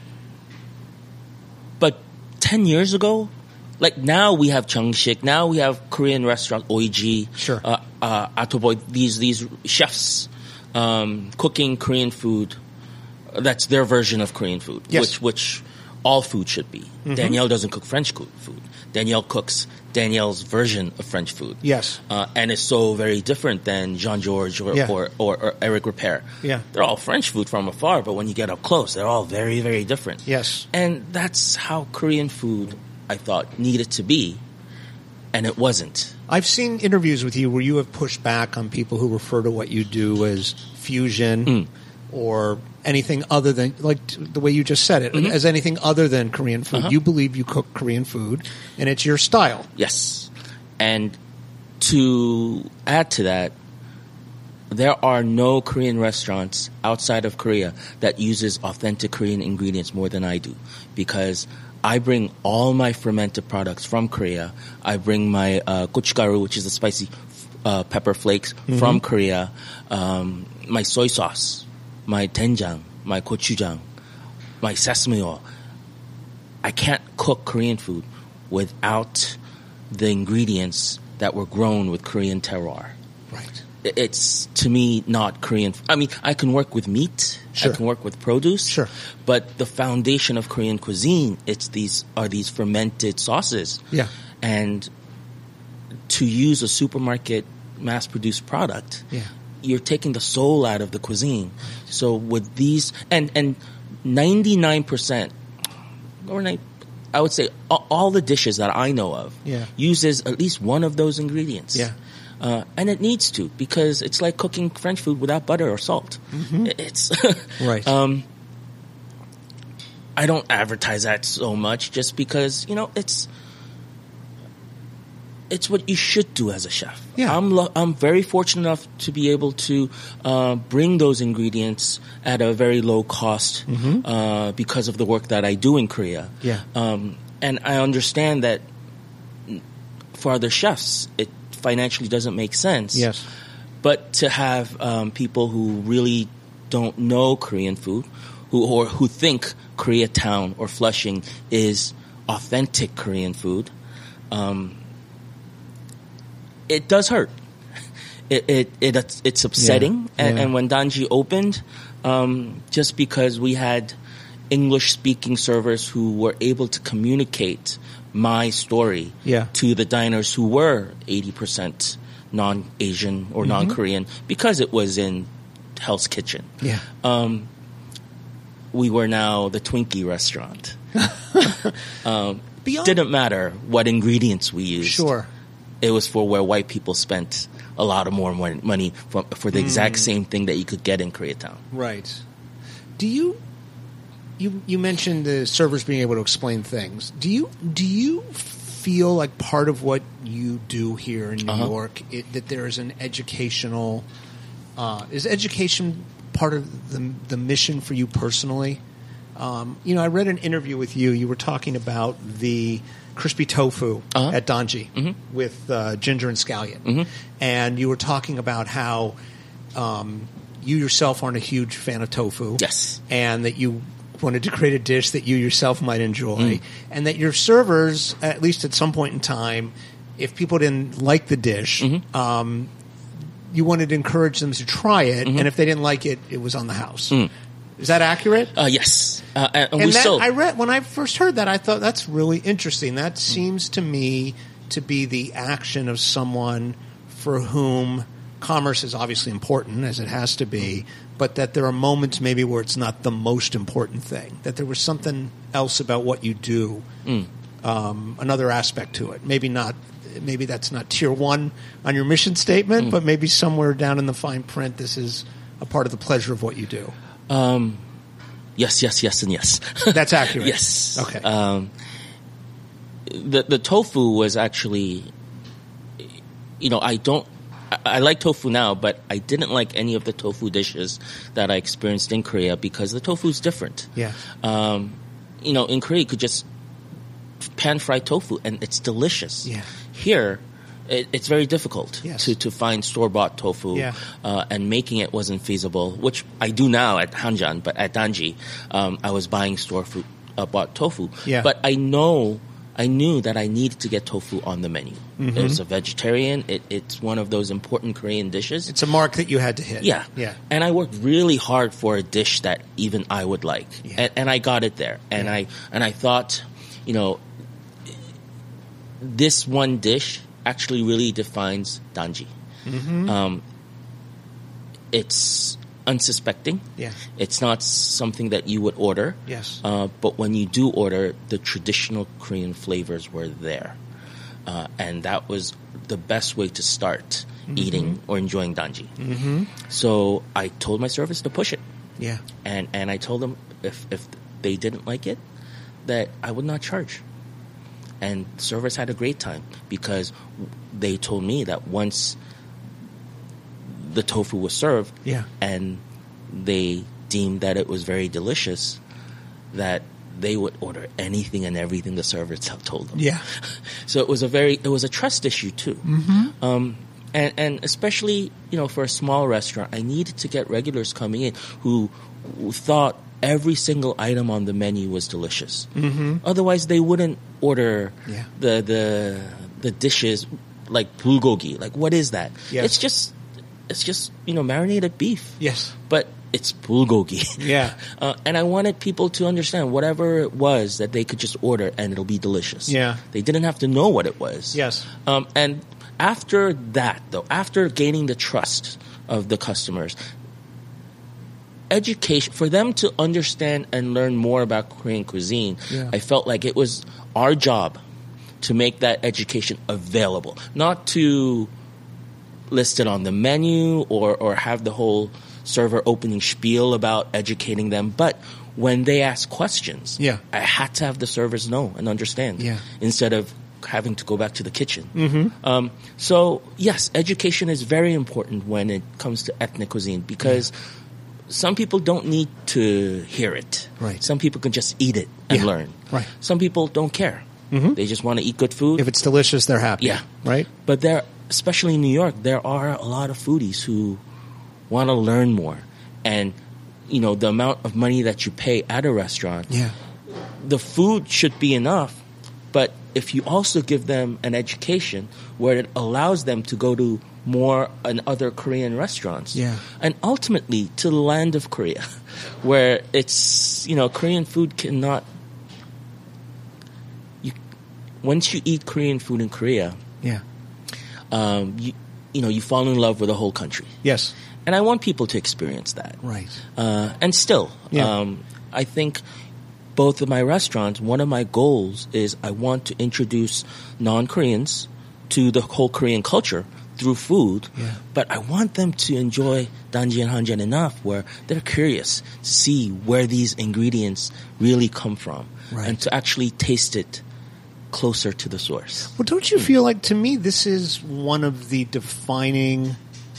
But 10 years ago, like now we have Jeongshik, now we have Korean restaurant Oiji, sure, Atoboy, these chefs cooking Korean food. That's their version of Korean food, yes. which all food should be. Danielle doesn't cook French food. Danielle cooks Danielle's version of French food. Yes. And it's so very different than Jean-Georges or Eric Ripert. Yeah. They're all French food from afar, but when you get up close, they're all very, very different. Yes. And that's how Korean food, I thought, needed to be, and it wasn't. I've seen interviews with you where you have pushed back on people who refer to what you do as fusion or anything other than, like the way you just said it, as anything other than Korean food. You believe you cook Korean food, and it's your style. Yes. And to add to that, there are no Korean restaurants outside of Korea that uses authentic Korean ingredients more than I do, because I bring all my fermented products from Korea. I bring my gochugaru, which is the spicy pepper flakes from Korea, my soy sauce, my doenjang, my gochujang, my sesame oil. I can't cook Korean food without the ingredients that were grown with Korean terroir. Right. It's, to me, not Korean. I mean, I can work with meat. Sure. I can work with produce. Sure. But the foundation of Korean cuisine, these fermented sauces. Yeah. And to use a supermarket mass-produced product, you're taking the soul out of the cuisine. So with these, and 99%, I would say all the dishes that I know of uses at least one of those ingredients. Yeah. And it needs to, because it's like cooking French food without butter or salt. It's right. I don't advertise that so much, just because it's what you should do as a chef. Yeah. I'm very fortunate enough to be able to bring those ingredients at a very low cost because of the work that I do in Korea. Yeah. And I understand that for other chefs, it financially doesn't make sense. Yes. But to have people who really don't know Korean food, who think Koreatown or Flushing is authentic Korean food, it does hurt. It's upsetting. And when Danji opened, just because we had English-speaking servers who were able to communicate my story to the diners who were 80% non-Asian or non-Korean, because it was in Hell's Kitchen. Yeah. We were now the Twinkie restaurant. Didn't matter what ingredients we used. Sure. It was for where white people spent a lot of more money for the exact same thing that you could get in Koreatown. Right. Do you mentioned the servers being able to explain things. Do you feel like part of what you do here in New York that there is an educational is education part of the mission for you personally? I read an interview with you. You were talking about the crispy tofu at Danji with ginger and scallion, and you were talking about how you yourself aren't a huge fan of tofu. Yes, and that you wanted to create a dish that you yourself might enjoy, and that your servers, at least at some point in time, if people didn't like the dish, you wanted to encourage them to try it, and if they didn't like it, it was on the house. Is that accurate? Yes. I read, when I first heard that, I thought that's really interesting. That seems to me to be the action of someone for whom commerce is obviously important, as it has to be, but that there are moments maybe where it's not the most important thing, that there was something else about what you do, another aspect to it. Maybe that's not tier one on your mission statement, but maybe somewhere down in the fine print, this is a part of the pleasure of what you do. Yes, and yes. That's accurate. Yes. Okay. The tofu was actually, I like tofu now, but I didn't like any of the tofu dishes that I experienced in Korea because the tofu is different. Yeah. In Korea you could just pan fry tofu and it's delicious. Yeah. Here, it's very difficult to find store-bought tofu, and making it wasn't feasible, which I do now at Hanjan, but at Danji, I was buying store-bought tofu. Yeah. But I knew that I needed to get tofu on the menu. It was a vegetarian. It's one of those important Korean dishes. It's a mark that you had to hit. Yeah. And I worked really hard for a dish that even I would like, and I got it there. And I thought, this one dish actually really defines danji. It's unsuspecting. Yeah. It's not something that you would order. Yes. But when you do order, the traditional Korean flavors were there. And that was the best way to start eating or enjoying danji. So I told my servers to push it. Yeah. And I told them if they didn't like it, that I would not charge. And servers had a great time because they told me that once the tofu was served and they deemed that it was very delicious, that they would order anything and everything the servers told them. Yeah. So it was a trust issue too. And especially, for a small restaurant, I needed to get regulars coming in who thought every single item on the menu was delicious. Otherwise, they wouldn't order the dishes like bulgogi. Like, what is that? Yes. It's just marinated beef. Yes. But it's bulgogi. Yeah. And I wanted people to understand whatever it was that they could just order and it'll be delicious. Yeah. They didn't have to know what it was. Yes. And after that, though, after gaining the trust of the customers, education, for them to understand and learn more about Korean cuisine, I felt like it was our job to make that education available. Not to list it on the menu or have the whole server opening spiel about educating them, but when they ask questions, I had to have the servers know and understand instead of having to go back to the kitchen. So yes, education is very important when it comes to ethnic cuisine because some people don't need to hear it. Right. Some people can just eat it and learn. Right. Some people don't care. They just want to eat good food. If it's delicious, they're happy. Yeah. Right? But especially in New York, there are a lot of foodies who want to learn more. And, the amount of money that you pay at a restaurant, the food should be enough. But if you also give them an education where it allows them to go to more and other Korean restaurants. And ultimately to the land of Korea, where it's, Korean food cannot, once you eat Korean food in Korea, you fall in love with the whole country. Yes. And I want people to experience that. Right. And still, I think both of my restaurants, one of my goals is I want to introduce non-Koreans to the whole Korean culture through food, but I want them to enjoy danji and hanjin enough where they're curious to see where these ingredients really come from and to actually taste it closer to the source. Well, don't you feel like, to me, this is one of the defining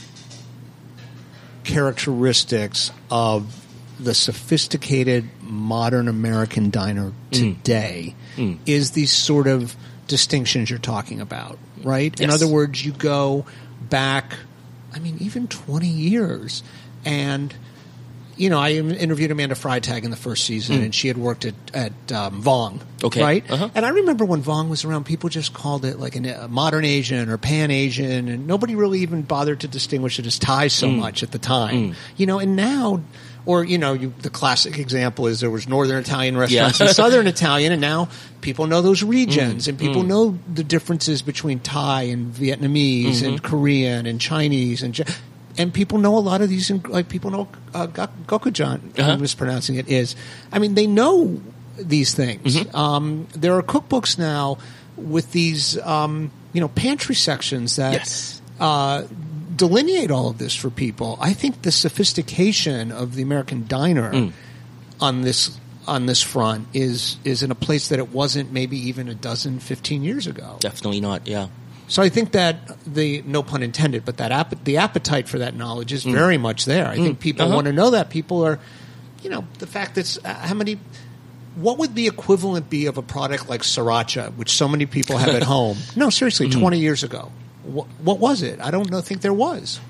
characteristics of the sophisticated modern American diner today is these sort of distinctions you're talking about, right? Yes. In other words, you go back, even 20 years, and I interviewed Amanda Freitag in the first season, and she had worked at Vong, right? And I remember when Vong was around, people just called it like a modern Asian or Pan Asian, and nobody really even bothered to distinguish it as Thai so much at the time. And now, or the classic example is there was Northern Italian restaurants and Southern Italian, and now people know those regions, and people know the differences between Thai and Vietnamese and Korean and Chinese and people know a lot of these, like people know gochujang, I'm mispronouncing it, is. They know these things. There are cookbooks now with these, pantry sections that delineate all of this for people. I think the sophistication of the American diner on this front is in a place that it wasn't maybe even 15 years ago. Definitely not, So I think that no pun intended, but the appetite for that knowledge is very much there. I think people want to know that. People are, the fact that what would the equivalent be of a product like sriracha, which so many people have at home? No, seriously, 20 years ago. What was it? I don't think there was.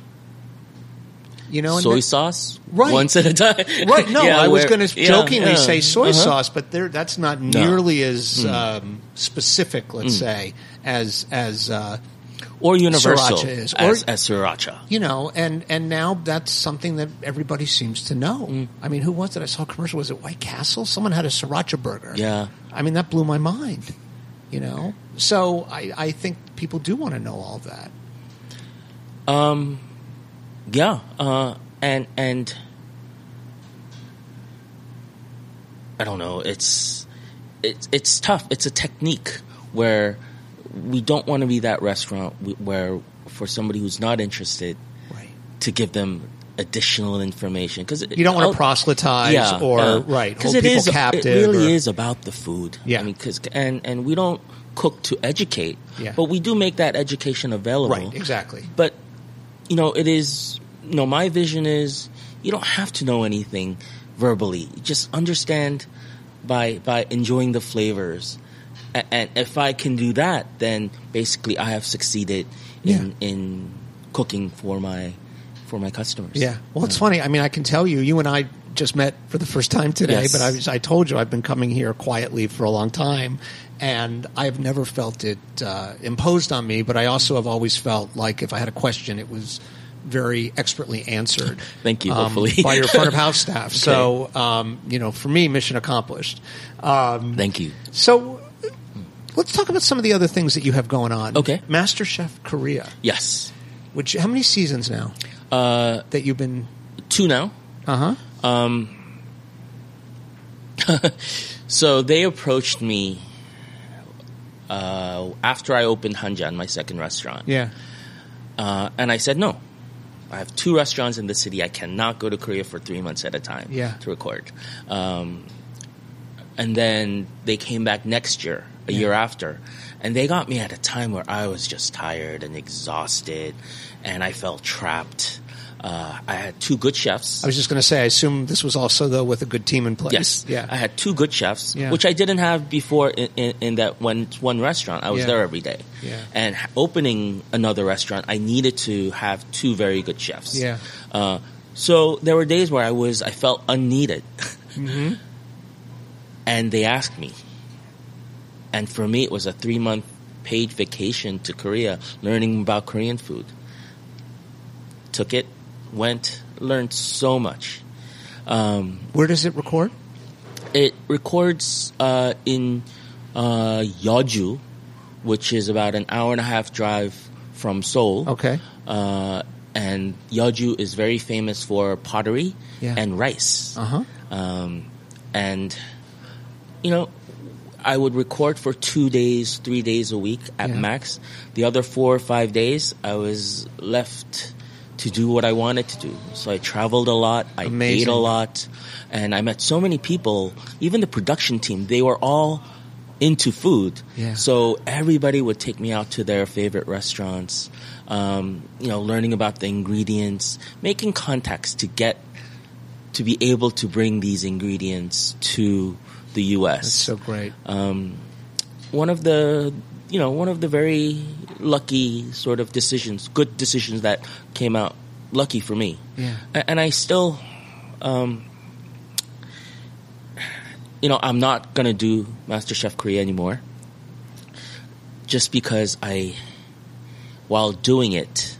Soy sauce? Right. Once at a time. Right. No, I was going to jokingly say soy sauce, but that's not nearly as specific, let's say, as or universal sriracha is. As sriracha. And now that's something that everybody seems to know. Who was it? I saw a commercial. Was it White Castle? Someone had a sriracha burger. Yeah. That blew my mind. You know, so I think people do want to know all that. Yeah, and I don't know. It's tough. It's a technique where we don't want to be that restaurant where for somebody who's not interested, right, to give them additional information, because you don't want to proselytize right, because hold people captive. It really is about the food. Yeah, I mean, and we don't cook to educate, yeah, but we do make that education available. Right, exactly. But it is. My vision is you don't have to know anything verbally. Just understand by enjoying the flavors. And if I can do that, then basically I have succeeded in cooking for my customers. Yeah. Well, it's funny. I mean, I can tell you and I just met for the first time today, Yes. but I told you I've been coming here quietly for a long time, and I've never felt it imposed on me, but I also have always felt like if I had a question, it was very expertly answered. Thank you, hopefully. By your front of house staff. Okay. So, for me, mission accomplished. Thank you. So let's talk about some of the other things that you have going on. Okay. MasterChef Korea. Yes. How many seasons now that you've been? 2 now. Uh-huh. So they approached me after I opened Hanjan, my second restaurant. Yeah. And I said, no. I have 2 restaurants in the city. I cannot go to Korea for 3 months at a time to record. And then they came back next year, a year after. And they got me at a time where I was just tired and exhausted, and I felt trapped. I had 2 good chefs. I was just going to say, I assume this was also, though, with a good team in place. Yes. Yeah. I had 2 good chefs, Yeah. which I didn't have before in that one restaurant. I was there every day. Yeah. And opening another restaurant, I needed to have 2 very good chefs. Yeah. So there were days where I felt unneeded. Mm-hmm. And they asked me. And for me, it was a 3-month paid vacation to Korea, learning about Korean food. Took it, went, learned so much. Where does it record? It records in Yeoju, which is about an hour and a half drive from Seoul. Okay. And Yeoju is very famous for pottery and rice. Uh-huh. And, I would record for 2 days, 3 days a week at max. The other 4 or 5 days, I was left to do what I wanted to do. So I traveled a lot. I ate a lot. And I met so many people, even the production team, they were all into food. Yeah. So everybody would take me out to their favorite restaurants, learning about the ingredients, making contacts to be able to bring these ingredients to the U.S. That's so great. One of the very lucky sort of good decisions that came out lucky for me. Yeah. And I still, I'm not going to do MasterChef Korea anymore. Just because while doing it,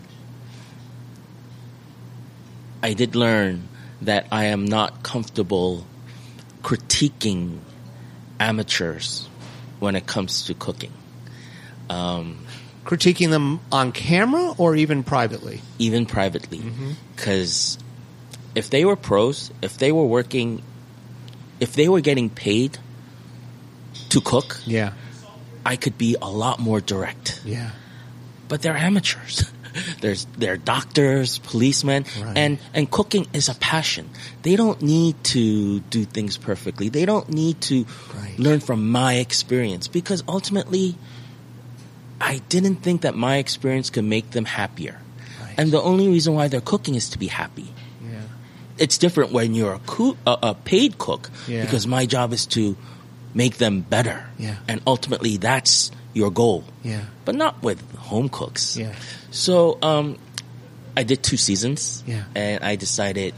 I did learn that I am not comfortable critiquing amateurs when it comes to cooking. Critiquing them on camera or even privately? Even privately. Because if they were pros, if they were getting paid to cook, I could be a lot more direct. Yeah. But they're amateurs. They're doctors, policemen, right. and cooking is a passion. They don't need to do things perfectly. They don't need to learn from my experience, because ultimately, I didn't think that my experience could make them happier. Right. And the only reason why they're cooking is to be happy. Yeah. It's different when you're a paid cook, because my job is to make them better. Yeah. And ultimately, that's your goal. Yeah. But not with home cooks. Yeah. So I did 2 seasons, and I decided,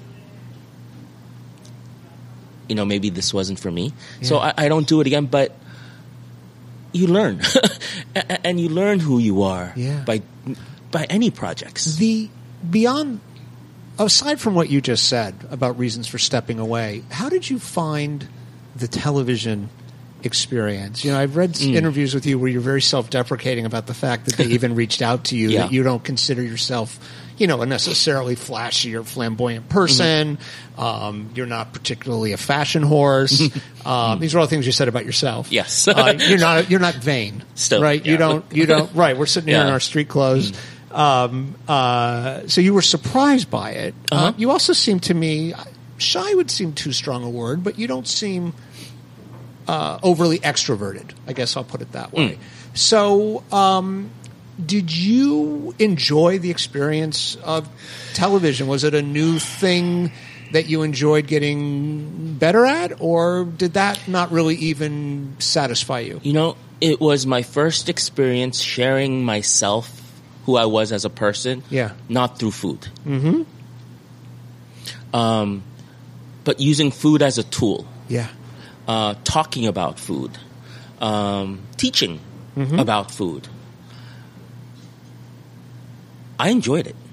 maybe this wasn't for me. Yeah. So I don't do it again, but you learn. And you learn who you are by any projects. Aside from what you just said about reasons for stepping away, how did you find the television experience. You know, I've read interviews with you where you're very self-deprecating about the fact that they even reached out to you, Yeah. that you don't consider yourself, you know, a necessarily flashy or flamboyant person. You're not particularly a fashion horse. These are all things you said about yourself. Yes. You're not vain. Still, right? yeah. You don't, right. We're sitting here in Yeah. our street clothes. So you were surprised by it. You also seem to me, shy would seem too strong a word, but you don't seem overly extroverted. I guess I'll put it that way. So, did you enjoy the experience of television? Was it a new thing that you enjoyed getting better at, or did that not really even satisfy you? You know, it was my first experience sharing myself, who I was as a person, not through food. But using food as a tool. Yeah. Talking about food. Teaching about food. I enjoyed it.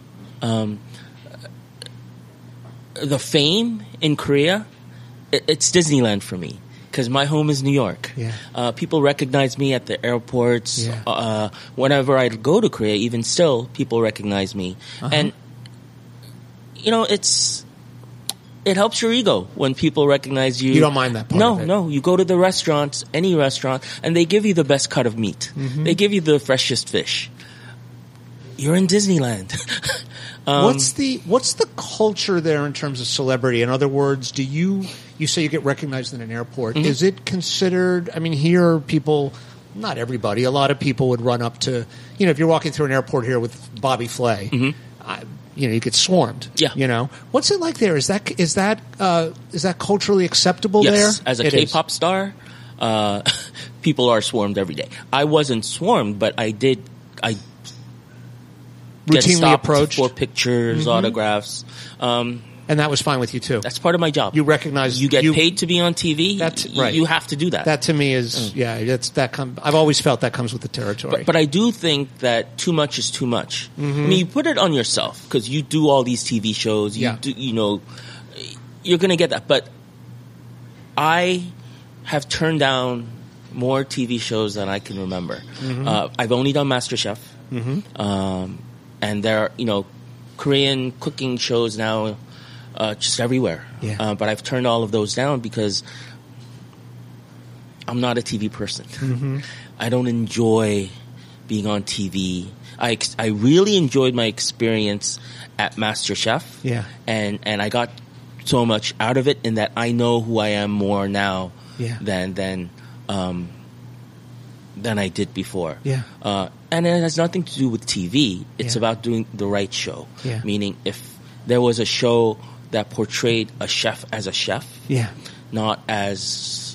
The fame in Korea, it's Disneyland for me. Because my home is New York. Yeah. People recognize me at the airports. Whenever I go to Korea, even still, people recognize me. And, you know, it helps your ego when people recognize you. You don't mind that part of it? No. You go to the restaurants, any restaurant, and they give you the best cut of meat. They give you the freshest fish. You're in Disneyland. What's the culture there in terms of celebrity? In other words, you say you get recognized in an airport. Is it considered, I mean, here people, not everybody, a lot of people would run up to, you know, if you're walking through an airport here with Bobby Flay, you know, you get swarmed. Yeah. You know, what's it like there? Is that culturally acceptable there? Yes, as a K-pop star, people are swarmed every day. I wasn't swarmed, but I routinely get stopped approached for pictures, autographs. And that was fine with you too. That's part of my job. You recognize you get paid to be on TV. That's right. You have to do that. That to me is I've always felt that comes with the territory. But I do think that too much is too much. I mean, you put it on yourself because you do all these TV shows. You know, you're going to get that. But I have turned down more TV shows than I can remember. I've only done MasterChef. And there are, you know, Korean cooking shows now just everywhere. But I've turned all of those down because I'm not a TV person. I don't enjoy being on TV. I really enjoyed my experience at MasterChef. And I got so much out of it in that I know who I am more now than I did before. And it has nothing to do with TV. It's about doing the right show. Meaning if there was a show that portrayed a chef as a chef, not as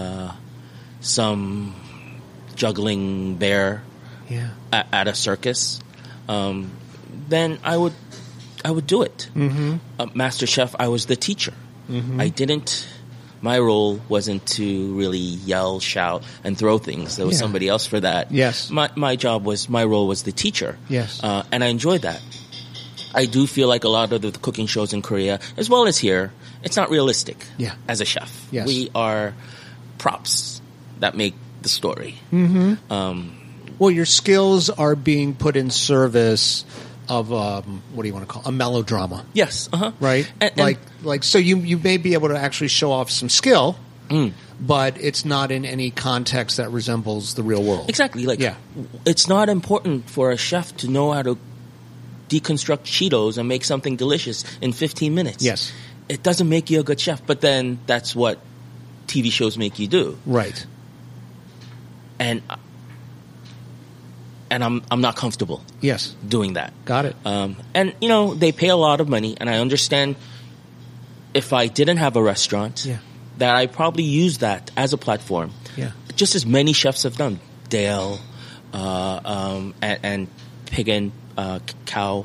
some juggling bear at a circus, then I would do it. MasterChef, I was the teacher. My role wasn't to really yell, shout, and throw things. There was somebody else for that. My role was the teacher. And I enjoyed that. I do feel like a lot of the cooking shows in Korea, as well as here, it's not realistic as a chef. We are props that make the story. Well, your skills are being put in service of what do you want to call a melodrama? Right. And so you may be able to actually show off some skill, but it's not in any context that resembles the real world. Exactly. It's not important for a chef to know how to deconstruct Cheetos and make something delicious in 15 minutes. It doesn't make you a good chef, but then that's what TV shows make you do. Right. And I'm not comfortable. Doing that. Got it. And you know, they pay a lot of money, and I understand if I didn't have a restaurant, that I probably use that as a platform. Just as many chefs have done. Dale, and Pig and Cow,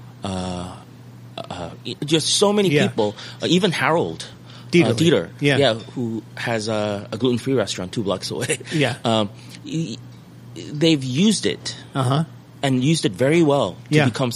just so many people. Even Harold Dieter, who has a gluten-free restaurant 2 blocks away. They've used it and used it very well to become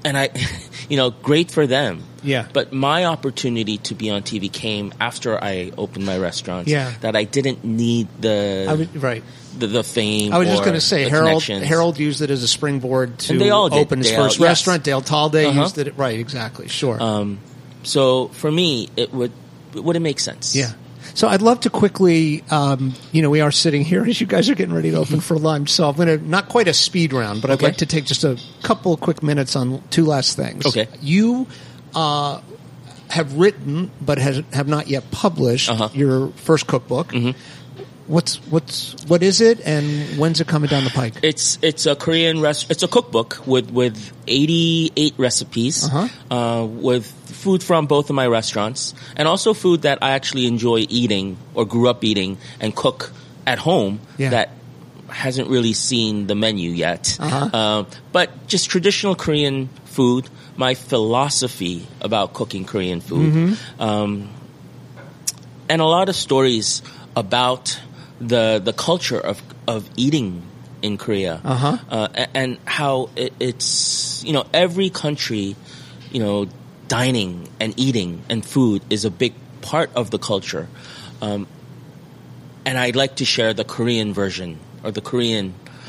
And I, great for them. Yeah. But my opportunity to be on TV came after I opened my restaurants. Yeah. That I didn't need the fame. I was just going to say, Harold connections. used it as a springboard to And they all did. open his first restaurant. Dale Talde used it. Right, exactly. Sure. So for me, it wouldn't make sense. Yeah. So I'd love to quickly, we are sitting here as you guys are getting ready to open for lunch. So I'm going to, not quite a speed round, but I'd like to take just a couple of quick minutes on two last things. Okay. You have written, but have not yet published your first cookbook. Mm-hmm. What is it, and when's it coming down the pike? It's a Korean it's a cookbook with 88 recipes, with food from both of my restaurants, and also food that I actually enjoy eating or grew up eating and cook at home that hasn't really seen the menu yet. But just traditional Korean food, my philosophy about cooking Korean food, and a lot of stories about the culture of eating in Korea, and how it's every country, dining and eating and food is a big part of the culture, and I'd like to share the Korean version or the Korean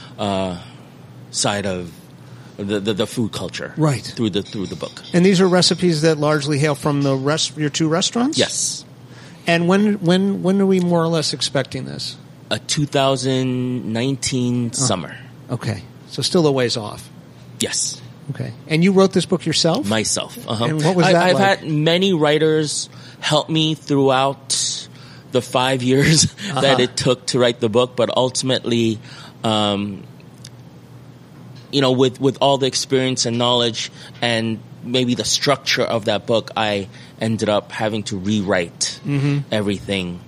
side of the food culture, right, through the book. And these are recipes that largely hail from your two restaurants. Yes. And when are we more or less expecting this? A 2019 summer. Okay. So still a ways off. Yes. Okay. And you wrote this book yourself? Myself. And what was that I've like? had many writers help me throughout the 5 years that it took to write the book, but ultimately, with all the experience and knowledge and maybe the structure of that book, I ended up having to rewrite everything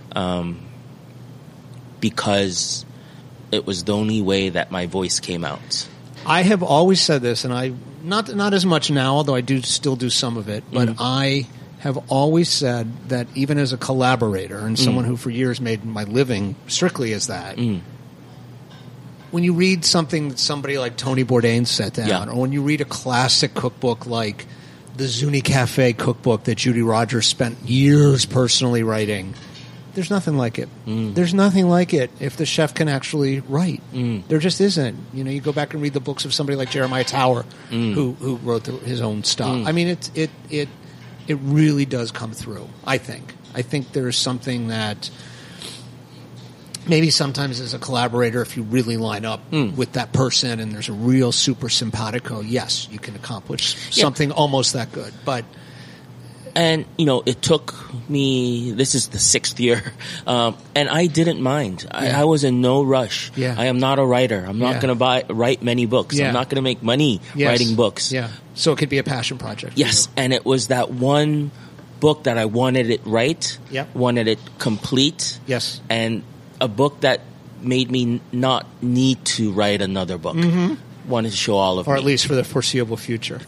because it was the only way that my voice came out. I have always said this, and I not as much now, although I do still do some of it, but I have always said that even as a collaborator and someone who for years made my living strictly as that, when you read something that somebody like Tony Bourdain set down, or when you read a classic cookbook like the Zuni Cafe cookbook that Judy Rogers spent years personally writing, there's nothing like it. There's nothing like it if the chef can actually write. There just isn't. You go back and read the books of somebody like Jeremiah Tower, who wrote his own stuff. I mean, it really does come through. I think there's something that maybe sometimes as a collaborator, if you really line up with that person and there's a real super simpatico, yes, you can accomplish something almost that good. And, it took me, this is the 6th year, and I didn't mind. I was in no rush. Yeah. I am not a writer. I'm not going to write many books. Yeah. I'm not going to make money writing books. Yeah. So it could be a passion project. Yes. And it was that one book that I wanted it right, wanted it complete. Yes. And a book that made me not need to write another book. Wanted to show all of me. Or at least for the foreseeable future.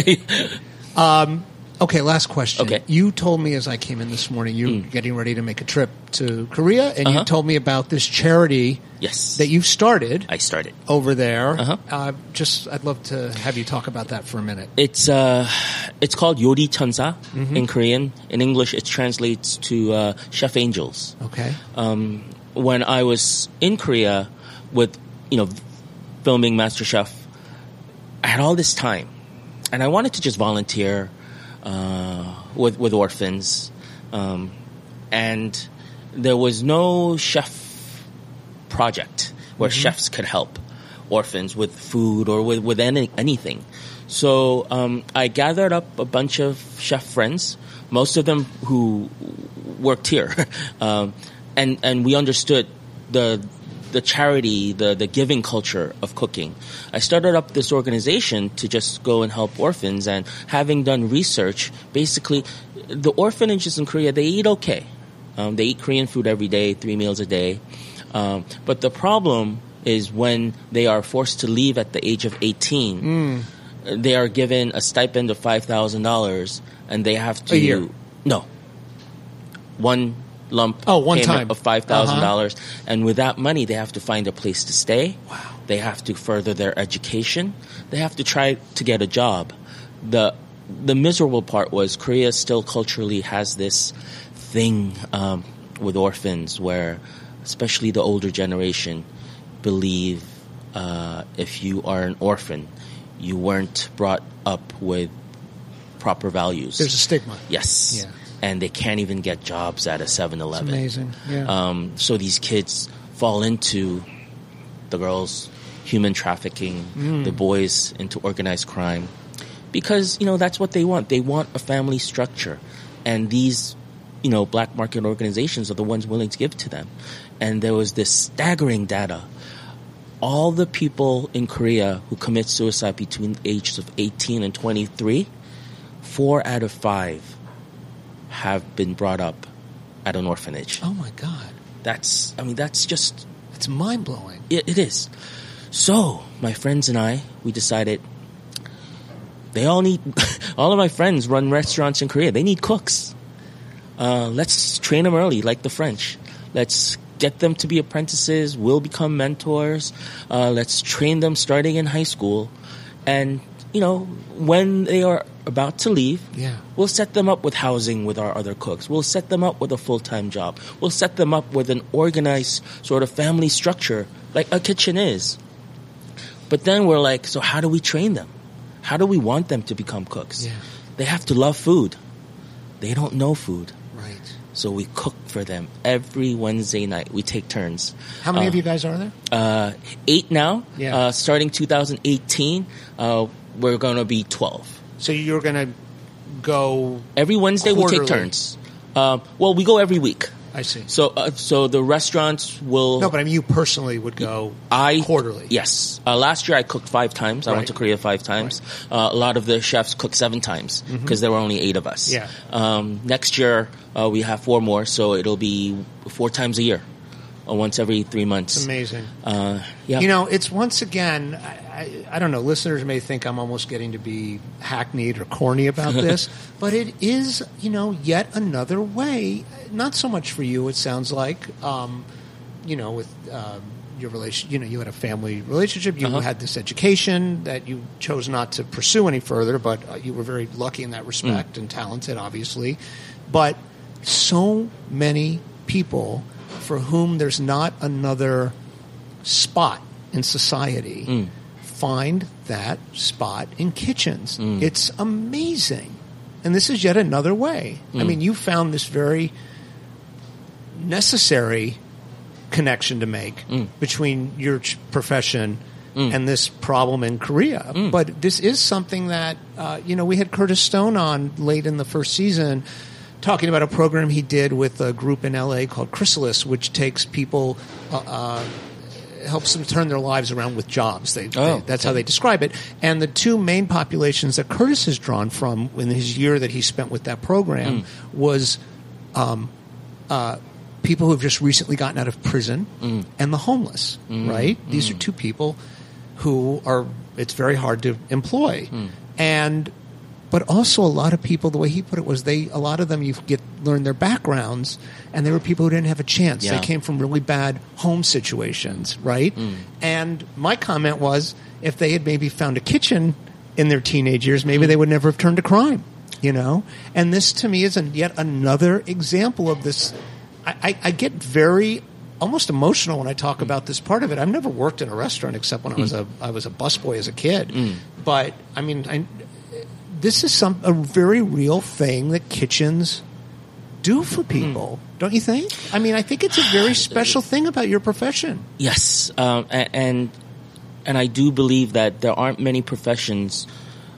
Okay, last question. Okay. You told me as I came in this morning, you were getting ready to make a trip to Korea, and you told me about this charity that you've started. I started. Over there. I'd love to have you talk about that for a minute. It's called Yori Chunsa in Korean. In English, it translates to Chef Angels. Okay. When I was in Korea with, filming MasterChef, I had all this time, and I wanted to just volunteer with orphans, and there was no chef project where chefs could help orphans with food or with anything. So I gathered up a bunch of chef friends, most of them who worked here, and we understood the charity, the giving culture of cooking. I started up this organization to just go and help orphans, and having done research, basically, the orphanages in Korea, they eat okay. They eat Korean food every day, 3 meals a day. But the problem is when they are forced to leave at the age of 18, they are given a stipend of $5,000, and they have to... A year? No. One lump one payment time of $5,000, and with that money they have to find a place to stay. Wow. They have to further their education. They have to try to get a job. the miserable part was Korea still culturally has this thing with orphans where, especially the older generation, believe if you are an orphan, you weren't brought up with proper values. There's a stigma. Yes. Yeah. And they can't even get jobs at a 7-Eleven. It's amazing. Yeah. So these kids fall into the girls' human trafficking, the boys into organized crime, because, that's what they want. They want a family structure. And these, black market organizations are the ones willing to give to them. And there was this staggering data. All the people in Korea who commit suicide between the ages of 18 and 23, 4 out of 5 have been brought up at an orphanage. Oh my God. That's just... It's mind-blowing. It is. So, my friends and I, we decided all of my friends run restaurants in Korea. They need cooks. Let's train them early, like the French. Let's get them to be apprentices. We'll become mentors. Let's train them starting in high school. And, when they are about to leave, we'll set them up with housing with our other cooks. We'll set them up with a full-time job. We'll set them up with an organized sort of family structure like a kitchen is. But then we're like, so how do we train them? How do we want them to become cooks? Yeah. They have to love food. They don't know food. Right. So we cook for them every Wednesday night. We take turns. How many of you guys are there? 8 now. Yeah. Starting 2018, we're going to be 12. So you're going to go every Wednesday. quarterly. We take turns. We go every week. I see. So the restaurants will... No, but I mean you personally would go quarterly. Yes. Last year I cooked 5 times. I went to Korea 5 times. Right. A lot of the chefs cooked 7 times because there were only 8 of us. Yeah. Next year we have 4 more, so it'll be 4 times a year. Once every 3 months. It's amazing. Yeah. It's once again, I don't know, listeners may think I'm almost getting to be hackneyed or corny about this, but it is, yet another way, not so much for you, it sounds like, with your relation, you had a family relationship, you had this education that you chose not to pursue any further, but you were very lucky in that respect and talented, obviously. But so many people for whom there's not another spot in society find that spot in kitchens. It's amazing. And this is yet another way. I mean, you found this very necessary connection to make between your profession and this problem in Korea. But this is something that, we had Curtis Stone on late in the first season talking about a program he did with a group in LA called Chrysalis, which takes people, helps them turn their lives around with jobs. That's how they describe it. And the 2 main populations that Curtis has drawn from in his year that he spent with that program was people who have just recently gotten out of prison and the homeless, right? These are 2 people who it's very hard to employ. But also a lot of people, the way he put it was a lot of them learn their backgrounds, and they were people who didn't have a chance. Yeah. They came from really bad home situations, right? And my comment was, if they had maybe found a kitchen in their teenage years, maybe they would never have turned to crime, And this to me is yet another example of this. I get very almost emotional when I talk about this part of it. I've never worked in a restaurant except when I was a busboy as a kid. But I mean, this is a very real thing that kitchens do for people, don't you think? I mean, I think it's a very special thing about your profession. Yes, and I do believe that there aren't many professions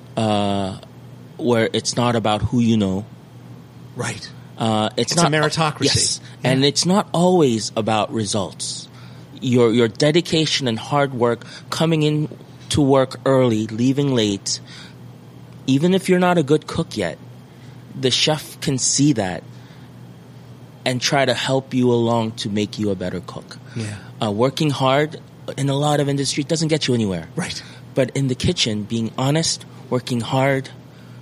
where it's not about who you know. Right. It's not a meritocracy. Yes, and it's not always about results. Your dedication and hard work, coming in to work early, leaving late. Even if you're not a good cook yet, the chef can see that and try to help you along to make you a better cook. Yeah. Working hard in a lot of industries doesn't get you anywhere. Right. But in the kitchen, being honest, working hard,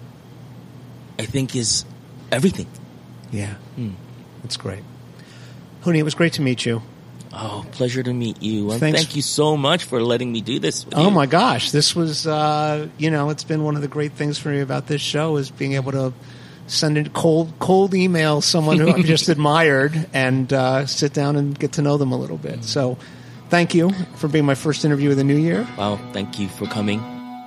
I think is everything. Yeah. That's great. Huni, it was great to meet you. Oh, pleasure to meet you. And Thanks. thank you so much for letting me do this with Oh you. my gosh, this was, it's been one of the great things for me about this show is being able to send a cold email someone who I've just admired and sit down and get to know them a little bit. So thank you for being my first interview of the new year. Wow, thank you for coming.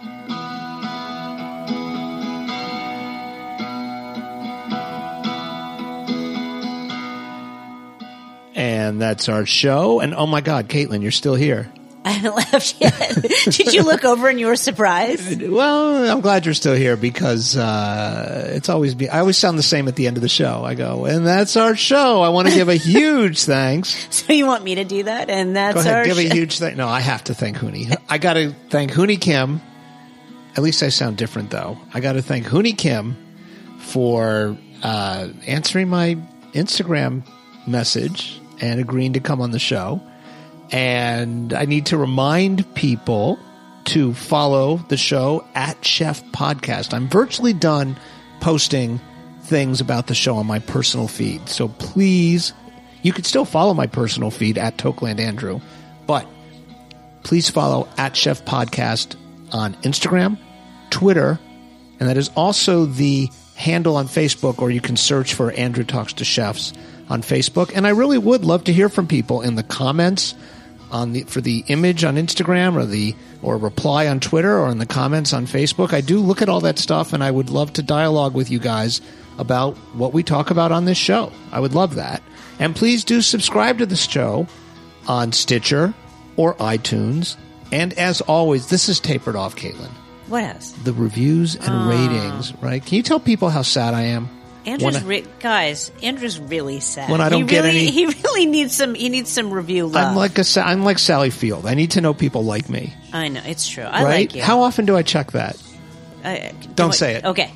And that's our show. And oh my God, Caitlin, you're still here. I haven't left yet. Did you look over and you were surprised? Well, I'm glad you're still here because I always sound the same at the end of the show. I go, and that's our show. I want to give a huge thanks. So you want me to do that? And that's Go ahead, our give show. a huge thank. No, I have to thank Hooney. I got to thank Hooney Kim. At least I sound different though. I got to thank Hooney Kim for answering my Instagram message and agreeing to come on the show. And I need to remind people to follow the show at Chef Podcast. I'm virtually done posting things about the show on my personal feed. So please, you can still follow my personal feed at Tokeland Andrew, but please follow at Chef Podcast on Instagram, Twitter, and that is also the handle on Facebook, or you can search for Andrew Talks to Chefs on Facebook. And I really would love to hear from people in the comments for the image on Instagram or reply on Twitter or in the comments on Facebook. I do look at all that stuff, and I would love to dialogue with you guys about what we talk about on this show. I would love that. And please do subscribe to this show on Stitcher or iTunes. And as always, this is tapered off, Caitlin. What else? The reviews and ratings, right? Can you tell people how sad I am? Andrew's Andrew's really sad. When I don't get any, he really needs some. He needs some review love. I'm like Sally Field. I need to know people like me. I know it's true. I right? like you. How often do I check that? Don't say it. Okay.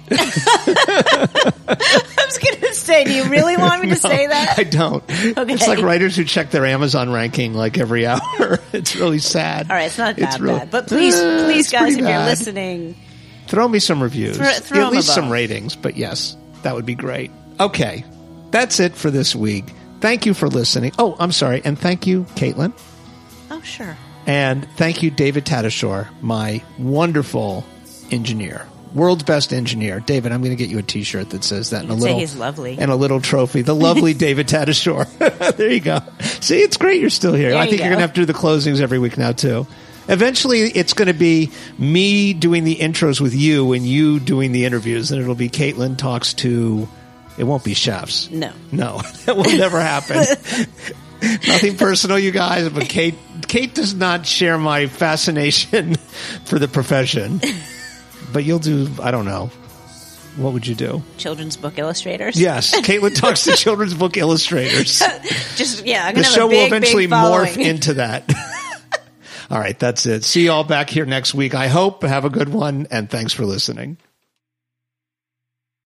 I was going to say, do you really want me to say that? I don't. Okay. It's like writers who check their Amazon ranking like every hour. It's really sad. All right, it's not that bad. But please, guys, if you're listening, throw me some reviews. Throw at least them some ratings, but yes, that would be great. Okay, that's it for this week. Thank you for listening. Oh, I'm sorry. And thank you, Caitlin. Oh, sure. And thank you, David Tadashore, my wonderful engineer. World's best engineer. David, I'm going to get you a T-shirt that says that. Say he's lovely. And a little trophy. The lovely David Tadashore. There you go. See, it's great you're still here. I think you're going to have to do the closings every week now, too. Eventually, it's going to be me doing the intros with you and you doing the interviews. And it'll be Caitlin talks to... It won't be chefs. No. That will never happen. Nothing personal, you guys, but Kate does not share my fascination for the profession. But you'll do, I don't know. What would you do? Children's book illustrators? Yes. Caitlin talks to children's book illustrators. I'm going to have the show a big, will eventually big following. morph into that. All right, that's it. See you all back here next week, I hope. Have a good one, and thanks for listening.